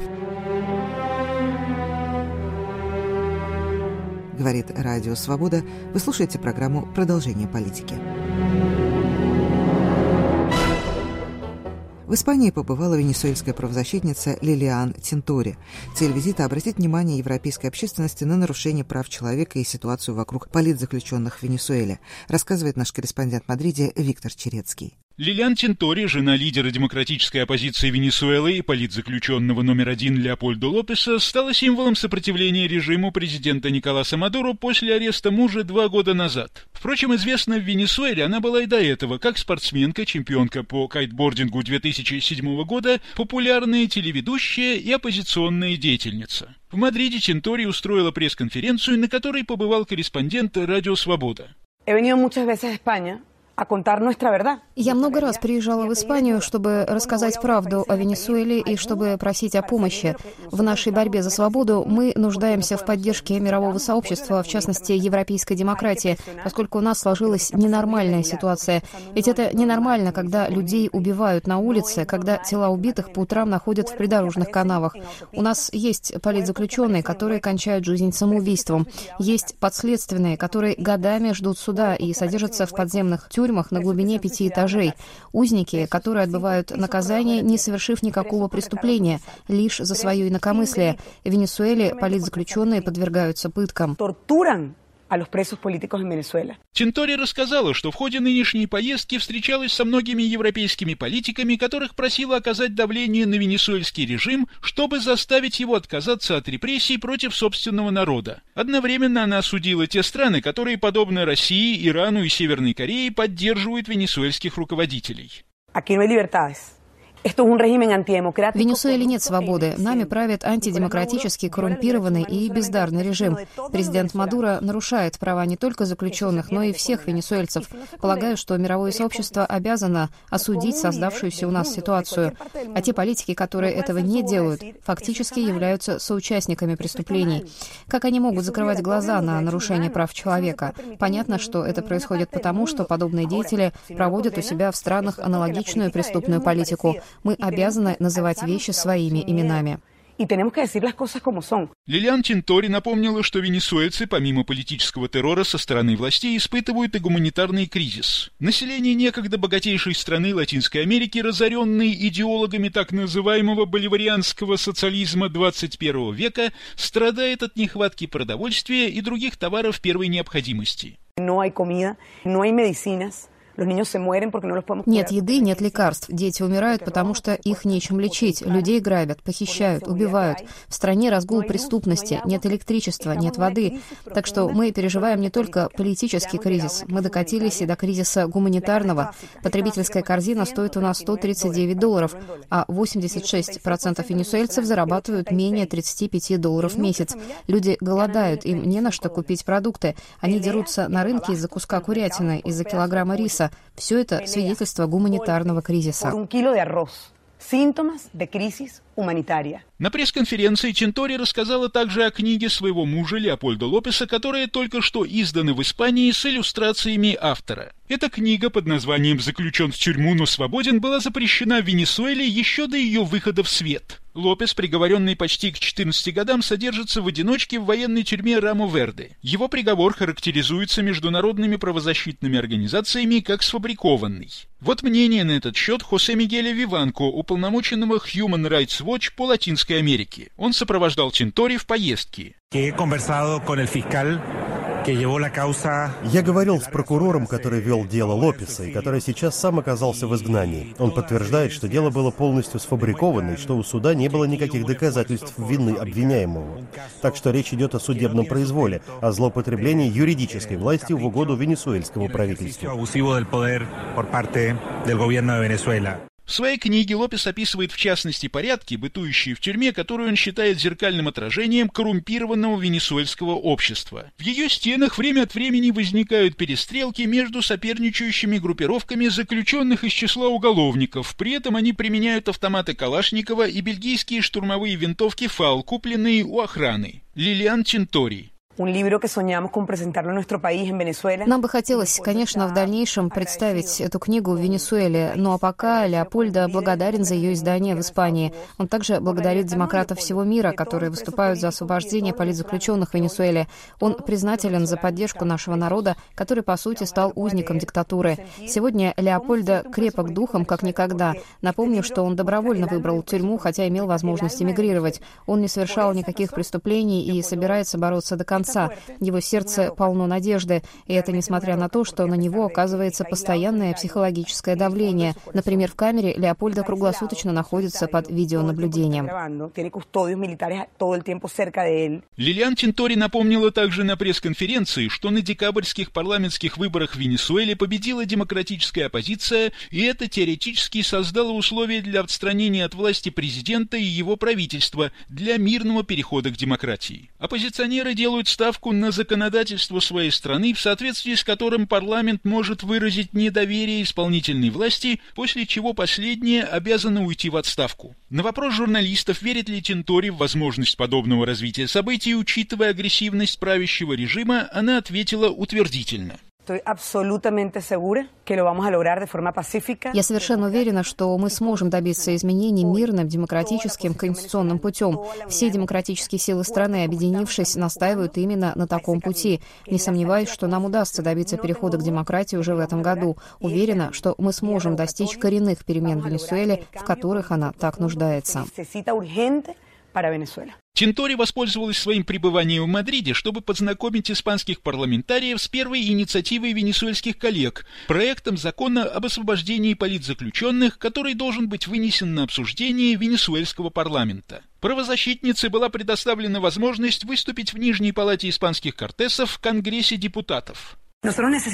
A: Говорит Радио Свобода. Вы слушаете программу «Продолжение политики». В Испании побывала венесуэльская правозащитница Лилиан Тинтори. Цель визита – обратить внимание европейской общественности на нарушение прав человека и ситуацию вокруг политзаключенных в Венесуэле, рассказывает наш корреспондент в Мадриде Виктор Черецкий.
L: Лилиан Тинтори, жена лидера демократической оппозиции Венесуэлы и политзаключенного номер один Леопольдо Лопеса, стала символом сопротивления режиму президента Николаса Мадуро после ареста мужа два года назад. Впрочем, известна в Венесуэле она была и до этого, как спортсменка, чемпионка по кайтбордингу две тысячи седьмого года, популярная телеведущая и оппозиционная деятельница. В Мадриде Тинтори устроила пресс-конференцию, на которой побывал корреспондент «Радио Свобода».
H: Я много раз приезжала в Испанию, чтобы рассказать правду о Венесуэле и чтобы просить о помощи. В нашей борьбе за свободу мы нуждаемся в поддержке мирового сообщества, в частности, европейской демократии, поскольку у нас сложилась ненормальная ситуация. Ведь это ненормально, когда людей убивают на улице, когда тела убитых по утрам находят в придорожных канавах. У нас есть политзаключенные, которые кончают жизнь самоубийством. Есть подследственные, которые годами ждут суда и содержатся в подземных тюрьмах, тюрьмах на глубине пяти этажей. Узники, которые отбывают наказание, не совершив никакого преступления, лишь за свое инакомыслие. В Венесуэле политзаключенные подвергаются пыткам.
M: a los presos políticos en Venezuela.
L: Тинтори рассказала, что в ходе нынешней поездки встречалась со многими европейскими политиками, которых просила оказать давление на венесуэльский режим, чтобы заставить его отказаться от репрессий против собственного народа. Одновременно она осудила те страны, которые, подобно России, Ирану и Северной Корее, поддерживают венесуэльских руководителей.
M: Aquí no hay libertades.
H: В Венесуэле нет свободы. Нами правит антидемократический, коррумпированный и бездарный режим. Президент Мадуро нарушает права не только заключенных, но и всех венесуэльцев. Полагаю, что мировое сообщество обязано осудить создавшуюся у нас ситуацию. А те политики, которые этого не делают, фактически являются соучастниками преступлений. Как они могут закрывать глаза на нарушение прав человека? Понятно, что это происходит потому, что подобные деятели проводят у себя в странах аналогичную преступную политику. Мы обязаны называть вещи своими именами.
L: Лилиан Тинтори напомнила, что венесуэльцы, помимо политического террора со стороны властей, испытывают и гуманитарный кризис. Население некогда богатейшей страны Латинской Америки, разоренной идеологами так называемого боливарианского социализма двадцать первого века, страдает от нехватки продовольствия и других товаров первой необходимости.
H: Нет еды, нет лекарств. Дети умирают, потому что их нечем лечить. Людей грабят, похищают, убивают. В стране разгул преступности, нет электричества, нет воды. Так что мы переживаем не только политический кризис. Мы докатились и до кризиса гуманитарного. Потребительская корзина стоит у нас сто тридцать девять долларов, а восемьдесят шесть процентов венесуэльцев зарабатывают менее тридцать пять долларов в месяц. Люди голодают, им не на что купить продукты. Они дерутся на рынке из-за куска курятины, из-за килограмма риса. Все это свидетельство гуманитарного кризиса.
L: На пресс-конференции Тинтори рассказала также о книге своего мужа Леопольда Лопеса, которая только что издана в Испании с иллюстрациями автора. Эта книга под названием «Заключен в тюрьму, но свободен» была запрещена в Венесуэле еще до ее выхода в свет. Лопес, приговоренный почти к четырнадцати годам, содержится в одиночке в военной тюрьме Рамо-Верде. Его приговор характеризуется международными правозащитными организациями как сфабрикованный. Вот мнение на этот счет Хосе Мигеля Виванко, уполномоченного Human Rights Watch по Латинской Америке. Он сопровождал Тинтори в поездке.
K: Я говорил с прокурором, который вел дело Лопеса, и который сейчас сам оказался в изгнании. Он подтверждает, что дело было полностью сфабриковано, и что у суда не было никаких доказательств вины обвиняемого. Так что речь идет о судебном произволе, о злоупотреблении юридической властью в угоду венесуэльскому правительству.
L: В своей книге Лопес описывает в частности порядки, бытующие в тюрьме, которую он считает зеркальным отражением коррумпированного венесуэльского общества. В ее стенах время от времени возникают перестрелки между соперничающими группировками заключенных из числа уголовников. При этом они применяют автоматы Калашникова и бельгийские штурмовые винтовки ФАЛ, купленные у охраны. Лилиан Тинтори.
H: Нам бы хотелось, конечно, в дальнейшем представить эту книгу в Венесуэле, ну а пока Леопольдо благодарен за ее издание в Испании. Он также благодарит демократов всего мира, которые выступают за освобождение политзаключенных в Венесуэле. Он признателен за поддержку нашего народа, который, по сути, стал узником диктатуры. Сегодня Леопольдо крепок духом, как никогда. Напомню, что он добровольно выбрал тюрьму, хотя имел возможность эмигрировать. Он не совершал никаких преступлений и собирается бороться до конца. Его сердце полно надежды, и это несмотря на то, что на него оказывается постоянное психологическое давление. Например, в камере Леопольдо круглосуточно находится под видеонаблюдением.
L: Лилиан Тинтори напомнила также на пресс-конференции, что на декабрьских парламентских выборах в Венесуэле победила демократическая оппозиция, и это теоретически создало условия для отстранения от власти президента и его правительства для мирного перехода к демократии. Оппозиционеры делают ставку на законодательство своей страны, в соответствии с которым парламент может выразить недоверие исполнительной власти, после чего последняя обязана уйти в отставку. На вопрос журналистов, верит ли Тинтори в возможность подобного развития событий, учитывая агрессивность правящего режима, она ответила утвердительно.
H: Я совершенно уверена, что мы сможем добиться изменений мирным, демократическим, конституционным путем. Все демократические силы страны, объединившись, настаивают именно на таком пути. Не сомневаюсь, что нам удастся добиться перехода к демократии уже в этом году. Уверена, что мы сможем достичь коренных перемен в Венесуэле, в которых она так нуждается.
L: Тинтори воспользовалась своим пребыванием в Мадриде, чтобы познакомить испанских парламентариев с первой инициативой венесуэльских коллег, проектом закона об освобождении политзаключенных, который должен быть вынесен на обсуждение венесуэльского парламента. Правозащитнице была предоставлена возможность выступить в Нижней палате испанских кортесов в Конгрессе депутатов.
H: Нам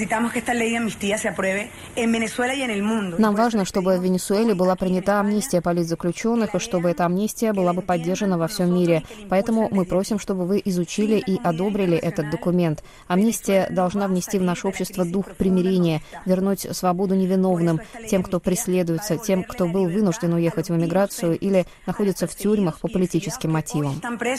H: важно, чтобы в Венесуэле была принята амнистия политзаключенных, и чтобы эта амнистия была бы поддержана во всем мире. Поэтому мы просим, чтобы вы изучили и одобрили этот документ. Амнистия должна внести в наше общество дух примирения, вернуть свободу невиновным, тем, кто преследуется, тем, кто был вынужден уехать в эмиграцию или находится в тюрьмах по политическим мотивам.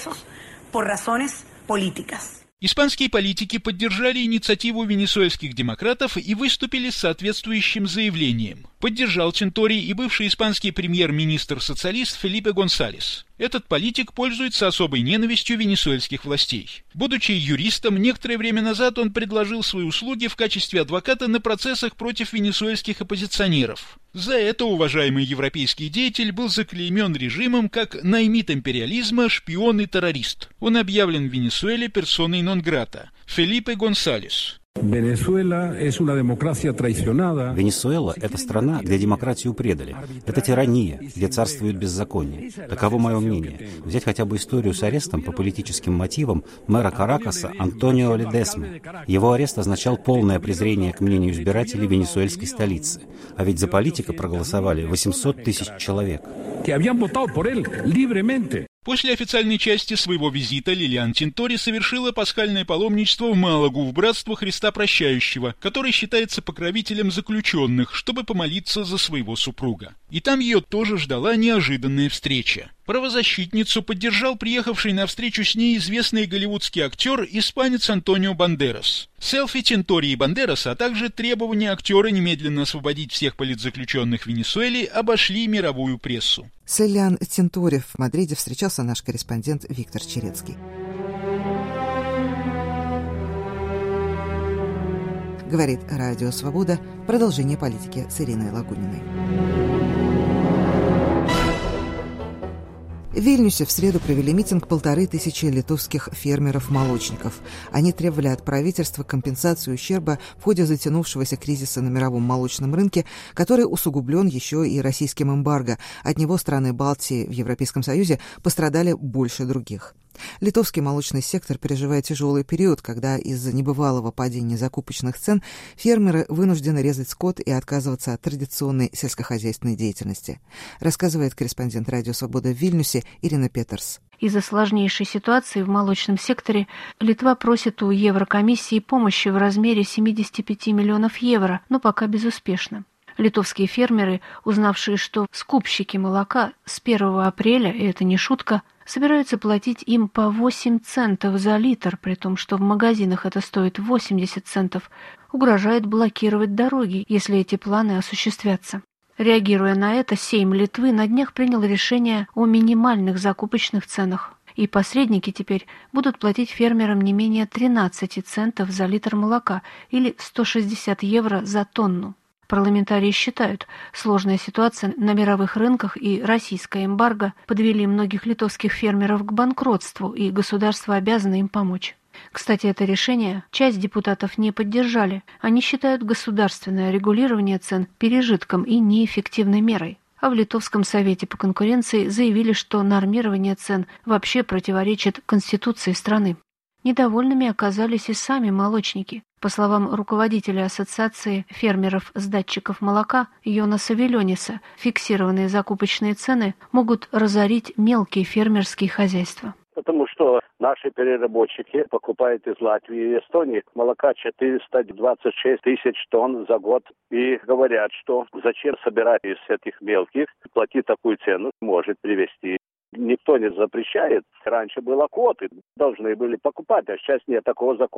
L: Испанские политики поддержали инициативу венесуэльских демократов и выступили с соответствующим заявлением. Поддержал Тинтори и бывший испанский премьер-министр-социалист Фелипе Гонсалес. Этот политик пользуется особой ненавистью венесуэльских властей. Будучи юристом, некоторое время назад он предложил свои услуги в качестве адвоката на процессах против венесуэльских оппозиционеров. За это уважаемый европейский деятель был заклеймен режимом как наймит империализма, шпион и террорист. Он объявлен в Венесуэле персоной нон-грата. Фелипе Гонсалес.
N: Венесуэла – это страна, где демократию предали. Это тирания, где царствует беззаконие. Таково мое мнение. Взять хотя бы историю с арестом по политическим мотивам мэра Каракаса Антонио Ледесмы. Его арест означал полное презрение к мнению избирателей венесуэльской столицы. А ведь за политика проголосовали восемьсот тысяч человек.
L: После официальной части своего визита Лилиан Тинтори совершила пасхальное паломничество в Малагу в Братство Христа Прощающего, который считается покровителем заключенных, чтобы помолиться за своего супруга. И там ее тоже ждала неожиданная встреча. Правозащитницу поддержал приехавший на встречу с ней известный голливудский актер, испанец Антонио Бандерас. Селфи Тинтори и Бандераса, а также требования актера немедленно освободить всех политзаключенных в Венесуэле обошли мировую прессу.
A: С Лилиан Тинтори в Мадриде встречался наш корреспондент Виктор Черецкий. Говорит Радио Свобода. Продолжение политики с Ириной Лагуниной. В Вильнюсе в среду провели митинг полторы тысячи литовских фермеров-молочников. Они требовали от правительства компенсации ущерба в ходе затянувшегося кризиса на мировом молочном рынке, который усугублен еще и российским эмбарго. От него страны Балтии в Европейском Союзе пострадали больше других. Литовский молочный сектор переживает тяжелый период, когда из-за небывалого падения закупочных цен фермеры вынуждены резать скот и отказываться от традиционной сельскохозяйственной деятельности, рассказывает корреспондент Радио Свобода в Вильнюсе Ирина Петерс.
O: Из-за сложнейшей ситуации в молочном секторе Литва просит у Еврокомиссии помощи в размере семьдесят пять миллионов евро, но пока безуспешно. Литовские фермеры, узнавшие, что скупщики молока с первого апреля, и это не шутка, собираются платить им по восемь центов за литр, при том, что в магазинах это стоит восемьдесят центов, угрожают блокировать дороги, если эти планы осуществятся. Реагируя на это, Сейм Литвы на днях принял решение о минимальных закупочных ценах. И посредники теперь будут платить фермерам не менее тринадцать центов за литр молока или сто шестьдесят евро за тонну. Парламентарии считают, сложная ситуация на мировых рынках и российское эмбарго подвели многих литовских фермеров к банкротству, и государство обязано им помочь. Кстати, это решение часть депутатов не поддержали. Они считают государственное регулирование цен пережитком и неэффективной мерой. А в Литовском совете по конкуренции заявили, что нормирование цен вообще противоречит Конституции страны. Недовольными оказались и сами молочники. По словам руководителя Ассоциации фермеров-сдатчиков молока Йонаса Вилёниса, фиксированные закупочные цены могут разорить мелкие фермерские хозяйства.
P: Потому что наши переработчики покупают из Латвии и Эстонии молока четыреста двадцать шесть тысяч тонн за год. И говорят, что зачем собирать из этих мелких, платить такую цену может привести. Никто не запрещает. Раньше было квоты, должны были покупать, а сейчас нет такого закона.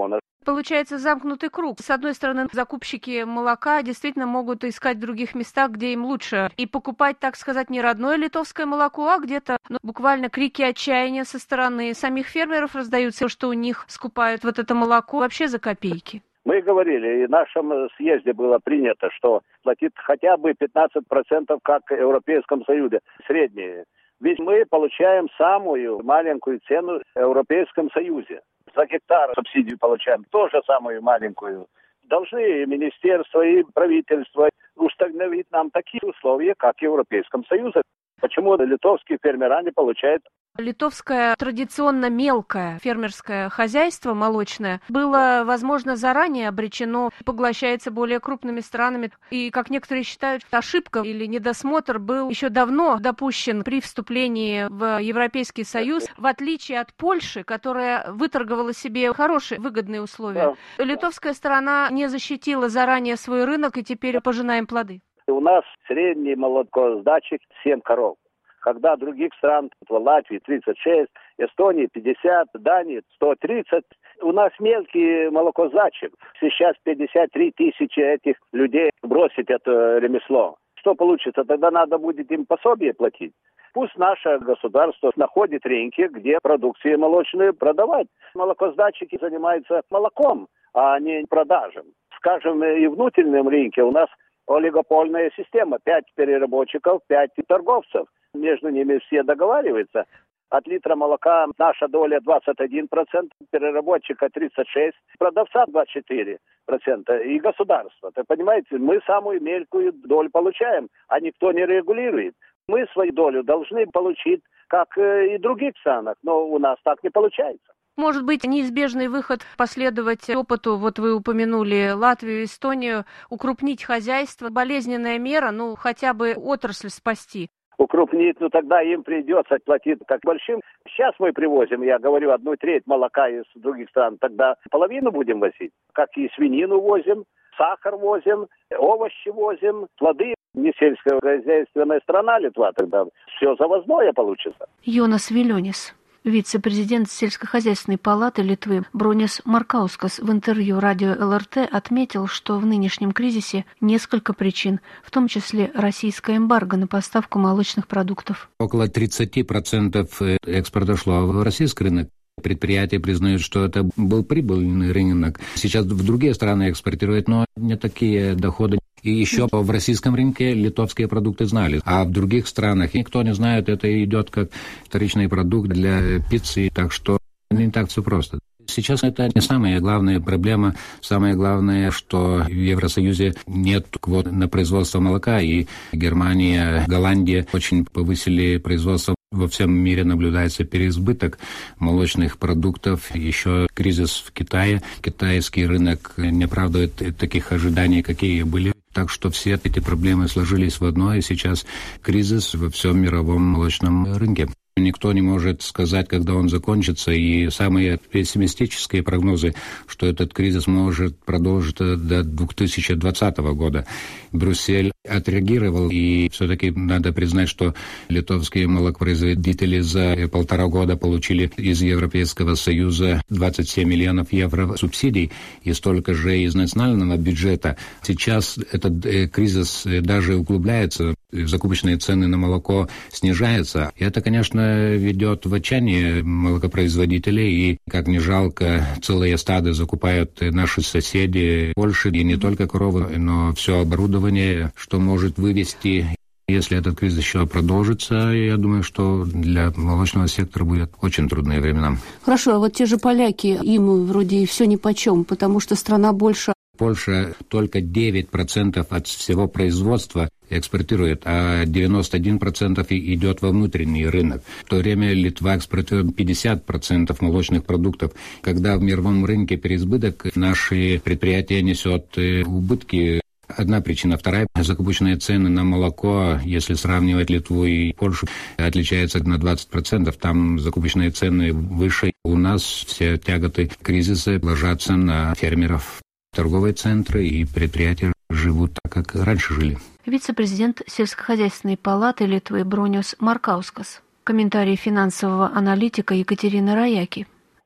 O: Получается замкнутый круг. С одной стороны, закупщики молока действительно могут искать в других местах, где им лучше, и покупать, так сказать, не родное литовское молоко, а где-то ну, буквально крики отчаяния со стороны самих фермеров раздаются, что у них скупают вот это молоко вообще за копейки.
P: Мы говорили, и в нашем съезде было принято, что платит хотя бы пятнадцать процентов, как в Европейском Союзе, средние. Ведь мы получаем самую маленькую цену в Европейском Союзе. За гектар субсидию получаем тоже самую маленькую. Должны министерство и правительство установить нам такие условия, как в Европейском Союзе. Почему литовские фермеры не получают?
O: Литовское традиционно мелкое фермерское хозяйство молочное было, возможно, заранее обречено, поглощается более крупными странами. И, как некоторые считают, ошибка или недосмотр был еще давно допущен при вступлении в Европейский Союз, в отличие от Польши, которая выторговала себе хорошие, выгодные условия. Да. Литовская сторона не защитила заранее свой рынок, и теперь пожинаем плоды.
P: У нас средний молокосдатчик семь коров. Когда в других стран, в Латвии тридцать шесть, Эстонии пятьдесят, Дании сто тридцать. У нас мелкий молокосдатчик. Сейчас пятьдесят три тысячи этих людей бросить это ремесло. Что получится? Тогда надо будет им пособие платить. Пусть наше государство находит рынки, где продукцию молочную продавать. Молокосдатчики занимаются молоком, а не продажей. Скажем, и в внутреннем рынке у нас олигопольная система. Пять переработчиков, пять торговцев. Между ними все договариваются. От литра молока наша доля двадцать один процент, переработчика тридцать шесть процентов, продавца двадцать четыре процента и государство. Ты понимаете, мы самую мелкую долю получаем, а никто не регулирует. Мы свою долю должны получить, как и в других странах, но у нас так не получается.
O: Может быть, неизбежный выход последовать опыту, вот вы упомянули Латвию, Эстонию, укрупнить хозяйство, болезненная мера, ну хотя бы отрасль спасти.
P: Укрупнить, ну тогда им придется платить как большим. Сейчас мы привозим, я говорю, одну треть молока из других стран, тогда половину будем возить. Как и свинину возим, сахар возим, овощи возим, плоды. Не сельскохозяйственная страна Литва тогда. Все завозное получится.
O: Йонас Вилёнис. Вице-президент сельскохозяйственной палаты Литвы Бронис Маркаускас в интервью радио эл эр тэ отметил, что в нынешнем кризисе несколько причин, в том числе российское эмбарго на поставку молочных продуктов.
N: Около тридцать процентов экспорта шло в российский рынок. Предприятия признают, что это был прибыльный рынок. Сейчас в другие страны экспортируют, но не такие доходы. И еще в российском рынке литовские продукты знали, а в других странах никто не знает, это идет как вторичный продукт для пиццы, так что не так все просто. Сейчас это не самая главная проблема. Самое главное, что в Евросоюзе нет квот на производство молока, и Германия, Голландия очень повысили производство. Во всем мире наблюдается переизбыток молочных продуктов. Еще кризис в Китае. Китайский рынок не оправдывает таких ожиданий, какие были. Так что все эти проблемы сложились в одно, и сейчас кризис во всем мировом молочном рынке. Никто не может сказать, когда он закончится, и самые пессимистические прогнозы, что этот кризис может продолжиться до две тысячи двадцатого года. Брюссель отреагировал, и все-таки надо признать, что литовские молокопроизводители за полтора года получили из Европейского Союза двадцать семь миллионов евро субсидий, и столько же из национального бюджета. Сейчас этот кризис даже углубляется, закупочные цены на молоко снижаются. И это, конечно, ведет в отчаяние молокопроизводителей, и, как ни жалко, целые стада закупают наши соседи Польши, и не только коровы, но все оборудование, что может вывести. Если этот кризис еще продолжится, я думаю, что для молочного сектора будет очень трудные времена.
O: Хорошо, а вот те же поляки, им вроде и все нипочем, потому что страна больше.
N: Польша только девять процентов от всего производства экспортирует, а девяносто один процент идет во внутренний рынок. В то время Литва экспортирует пятьдесят процентов молочных продуктов. Когда в мировом рынке переизбыток, наши предприятия несут убытки. Одна причина. Вторая, закупочные цены на молоко, если сравнивать Литву и Польшу, отличаются на двадцать процентов. Там закупочные цены выше. У нас все тяготы кризиса ложатся на фермеров. Торговые центры и предприятия живут так, как раньше жили.
O: Вице-президент сельскохозяйственной палаты Литвы Бронис Маркаускас. Комментарий финансового аналитика Екатерины Рояки.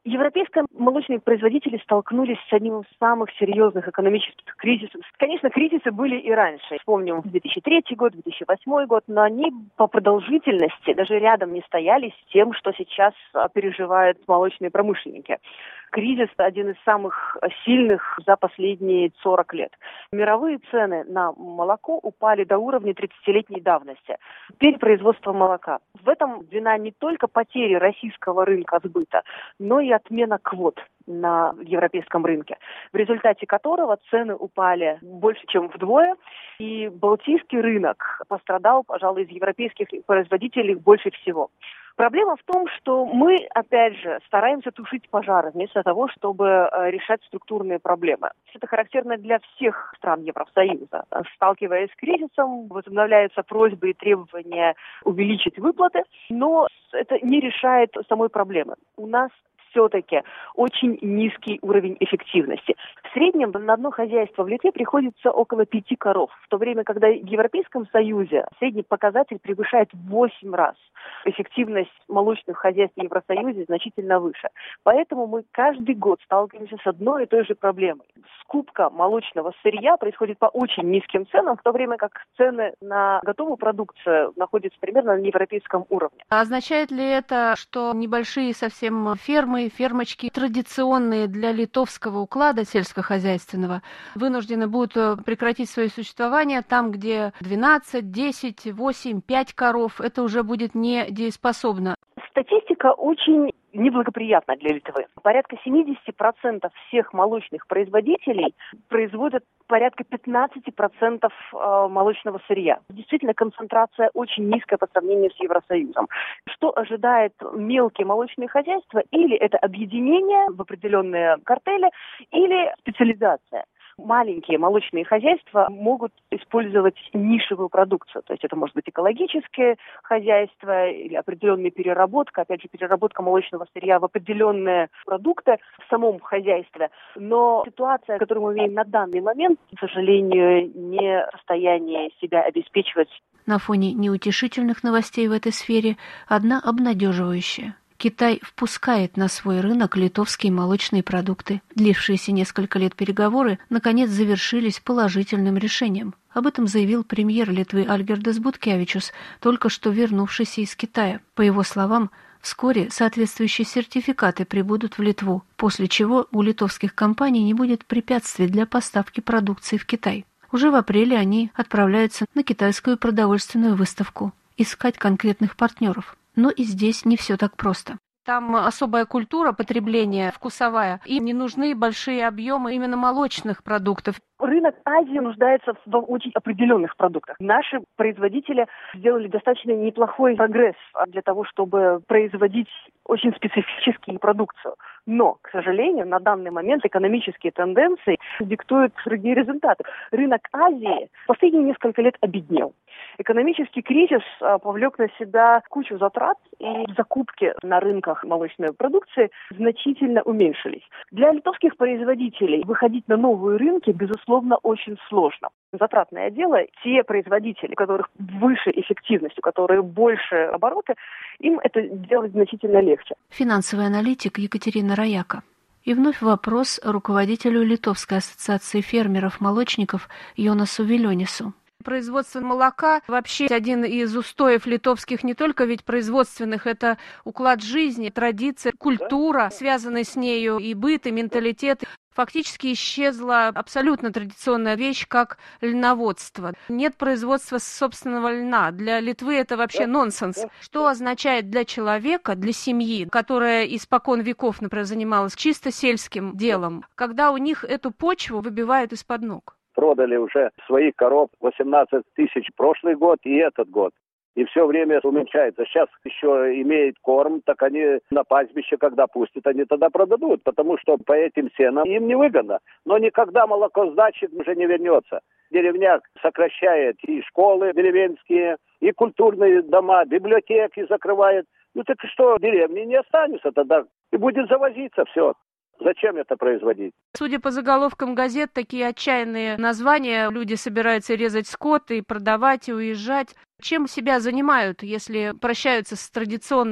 Q: Европейские молочные производители столкнулись с одним из самых серьезных экономических кризисов. Конечно, кризисы были и раньше. Вспомним две тысячи третий год, две тысячи восьмой год, но они по продолжительности даже рядом не стояли с тем, что сейчас переживают молочные промышленники. Кризис один из самых сильных за последние сорок лет. Мировые цены на молоко упали до уровня тридцатилетней давности. Теперь производство молока. В этом вина не только потери российского рынка сбыта, но и отмена квот на европейском рынке, в результате которого цены упали больше, чем вдвое, и балтийский рынок пострадал, пожалуй, из европейских производителей больше всего. Проблема в том, что мы, опять же, стараемся тушить пожары вместо того, чтобы решать структурные проблемы. Это характерно для всех стран Евросоюза. Сталкиваясь с кризисом, возобновляются просьбы и требования увеличить выплаты, но это не решает самой проблемы. У нас все-таки очень низкий уровень эффективности. В среднем на одно хозяйство в Литве приходится около пяти коров, в то время, когда в Европейском Союзе средний показатель превышает в восемь раз. Эффективность молочных хозяйств в Евросоюзе значительно выше. Поэтому мы каждый год сталкиваемся с одной и той же проблемой. Скупка молочного сырья происходит по очень низким ценам, в то время как цены на готовую продукцию находятся примерно на европейском уровне.
O: А означает ли это, что небольшие совсем фермы, фермочки, традиционные для литовского уклада сельскохозяйственного, вынуждены будут прекратить свое существование там, где двенадцать, десять, восемь, пять коров, это уже будет недееспособно?
Q: Статистика очень неблагоприятна для Литвы. Порядка семьдесят процентов всех молочных производителей производят порядка пятнадцать процентов молочного сырья. Действительно, концентрация очень низкая по сравнению с Евросоюзом. Что ожидает мелкие молочные хозяйства? Или это объединение в определенные картели, или специализация. Маленькие молочные хозяйства могут использовать нишевую продукцию. То есть это может быть экологическое хозяйство или определенная переработка, опять же, переработка молочного сырья в определенные продукты в самом хозяйстве. Но ситуация, которую мы имеем на данный момент, к сожалению, не в состоянии себя обеспечивать.
O: На фоне неутешительных новостей в этой сфере одна обнадеживающая. Китай впускает на свой рынок литовские молочные продукты. Длившиеся несколько лет переговоры наконец завершились положительным решением. Об этом заявил премьер Литвы Альгирдас Буткевичус, только что вернувшийся из Китая. По его словам, вскоре соответствующие сертификаты прибудут в Литву, после чего у литовских компаний не будет препятствий для поставки продукции в Китай. Уже в апреле они отправляются на китайскую продовольственную выставку искать конкретных партнеров. Но и здесь не все так просто. Там особая культура потребления, вкусовая. Им не нужны большие объемы именно молочных продуктов.
Q: Рынок Азии нуждается в очень определенных продуктах. Наши производители сделали достаточно неплохой прогресс для того, чтобы производить очень специфическую продукцию. Но, к сожалению, на данный момент экономические тенденции диктуют другие результаты. Рынок Азии в последние несколько лет обеднел. Экономический кризис повлек на себя кучу затрат, и закупки на рынках молочной продукции значительно уменьшились. Для литовских производителей выходить на новые рынки, безусловно, очень сложно. Затратное дело, те производители, у которых выше эффективность, у которых больше обороты, им это делать значительно легче.
O: Финансовый аналитик Екатерина Рояка. И вновь вопрос руководителю Литовской ассоциации фермеров-молочников Йонасу Вилёнису. Производство молока вообще один из устоев литовских, не только ведь производственных, это уклад жизни, традиция, культура, связанная с нею, и быт, и менталитет. Фактически исчезла абсолютно традиционная вещь, как льноводство. Нет производства собственного льна. Для Литвы это вообще нонсенс. Что означает для человека, для семьи, которая испокон веков, например, занималась чисто сельским делом, когда у них эту почву выбивают из-под ног?
P: Продали уже своих коров восемнадцать тысяч прошлый год и этот год. И все время уменьшается. Сейчас еще имеют корм, так они на пастбище, когда пустят, они тогда продадут, потому что по этим ценам им невыгодно. Но никогда молокосдатчик уже не вернется. Деревня сокращает и школы деревенские, и культурные дома, библиотеки закрывает. Ну так что, деревни не останется тогда, и будет завозиться все. Зачем это производить?
O: Судя по заголовкам газет, такие отчаянные названия. Люди собираются резать скот и продавать, и уезжать. Чем себя занимают, если прощаются с традиционным?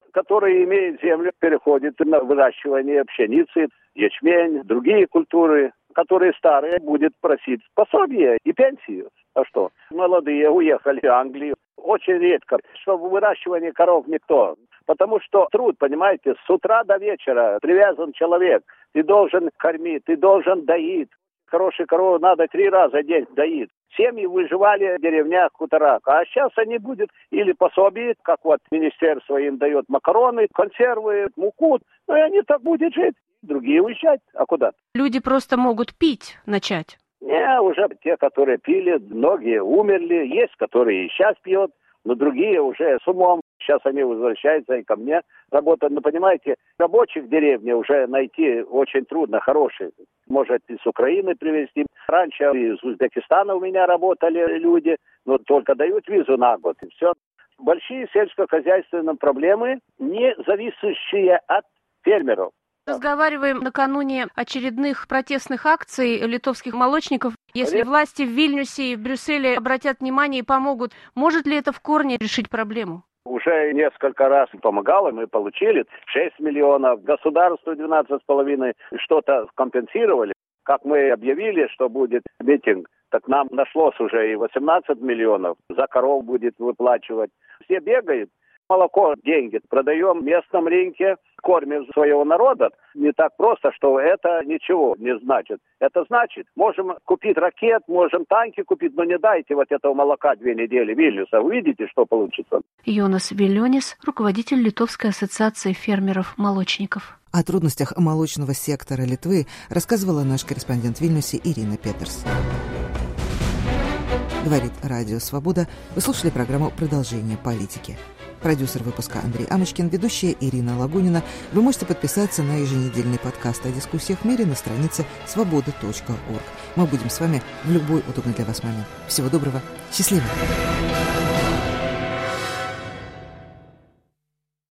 P: которые имеют землю, переходят на выращивание пшеницы, ячмень, другие культуры, которые старые, будет просить пособие и пенсию. А что? Молодые уехали в Англию. Очень редко, чтобы выращивание коров никто. Потому что труд, понимаете, с утра до вечера привязан человек. Ты должен кормить, ты должен доить. Хорошие коровы надо три раза в день доить. Семьи выживали в деревнях, хуторах. А сейчас они будут или пособие, как вот министерство им дает макароны, консервы, муку. Ну и они так будут жить. Другие уезжать. А куда?
O: Люди просто могут пить начать.
P: Не, уже те, которые пили, многие умерли. Есть, которые и сейчас пьют, но другие уже с умом. Сейчас они возвращаются и ко мне работают. Но понимаете, рабочих в деревне уже найти очень трудно, хороших. Может, из Украины привезти. Раньше из Узбекистана у меня работали люди, но только дают визу на год, и все. Большие сельскохозяйственные проблемы, не зависящие от фермеров.
O: Разговариваем накануне очередных протестных акций литовских молочников. Если власти в Вильнюсе и в Брюсселе обратят внимание и помогут, может ли это в корне решить проблему?
P: Уже несколько раз помогало, мы получили шесть миллионов, государство двенадцать с половиной, что-то компенсировали. Как мы объявили, что будет митинг, так нам нашлось уже и восемнадцать миллионов, за коров будет выплачивать. Все бегают, молоко, деньги продаем в местном рынке, кормим своего народа. Не так просто, что это ничего не значит. Это значит, можем купить ракет, можем танки купить, но не дайте вот этого молока две недели Вильнюса. Увидите, что получится.
O: Йонас Вилёнис, руководитель Литовской ассоциации фермеров-молочников.
A: О трудностях молочного сектора Литвы рассказывала наш корреспондент в Вильнюсе Ирина Петерс. Говорит Радио Свобода. Вы слушали программу «Продолжение политики». Продюсер выпуска Андрей Амочкин, ведущая Ирина Лагунина. Вы можете подписаться на еженедельный подкаст о дискуссиях в мире на странице свобода точка орг. Мы будем с вами в любой удобный для вас момент. Всего доброго. Счастливо.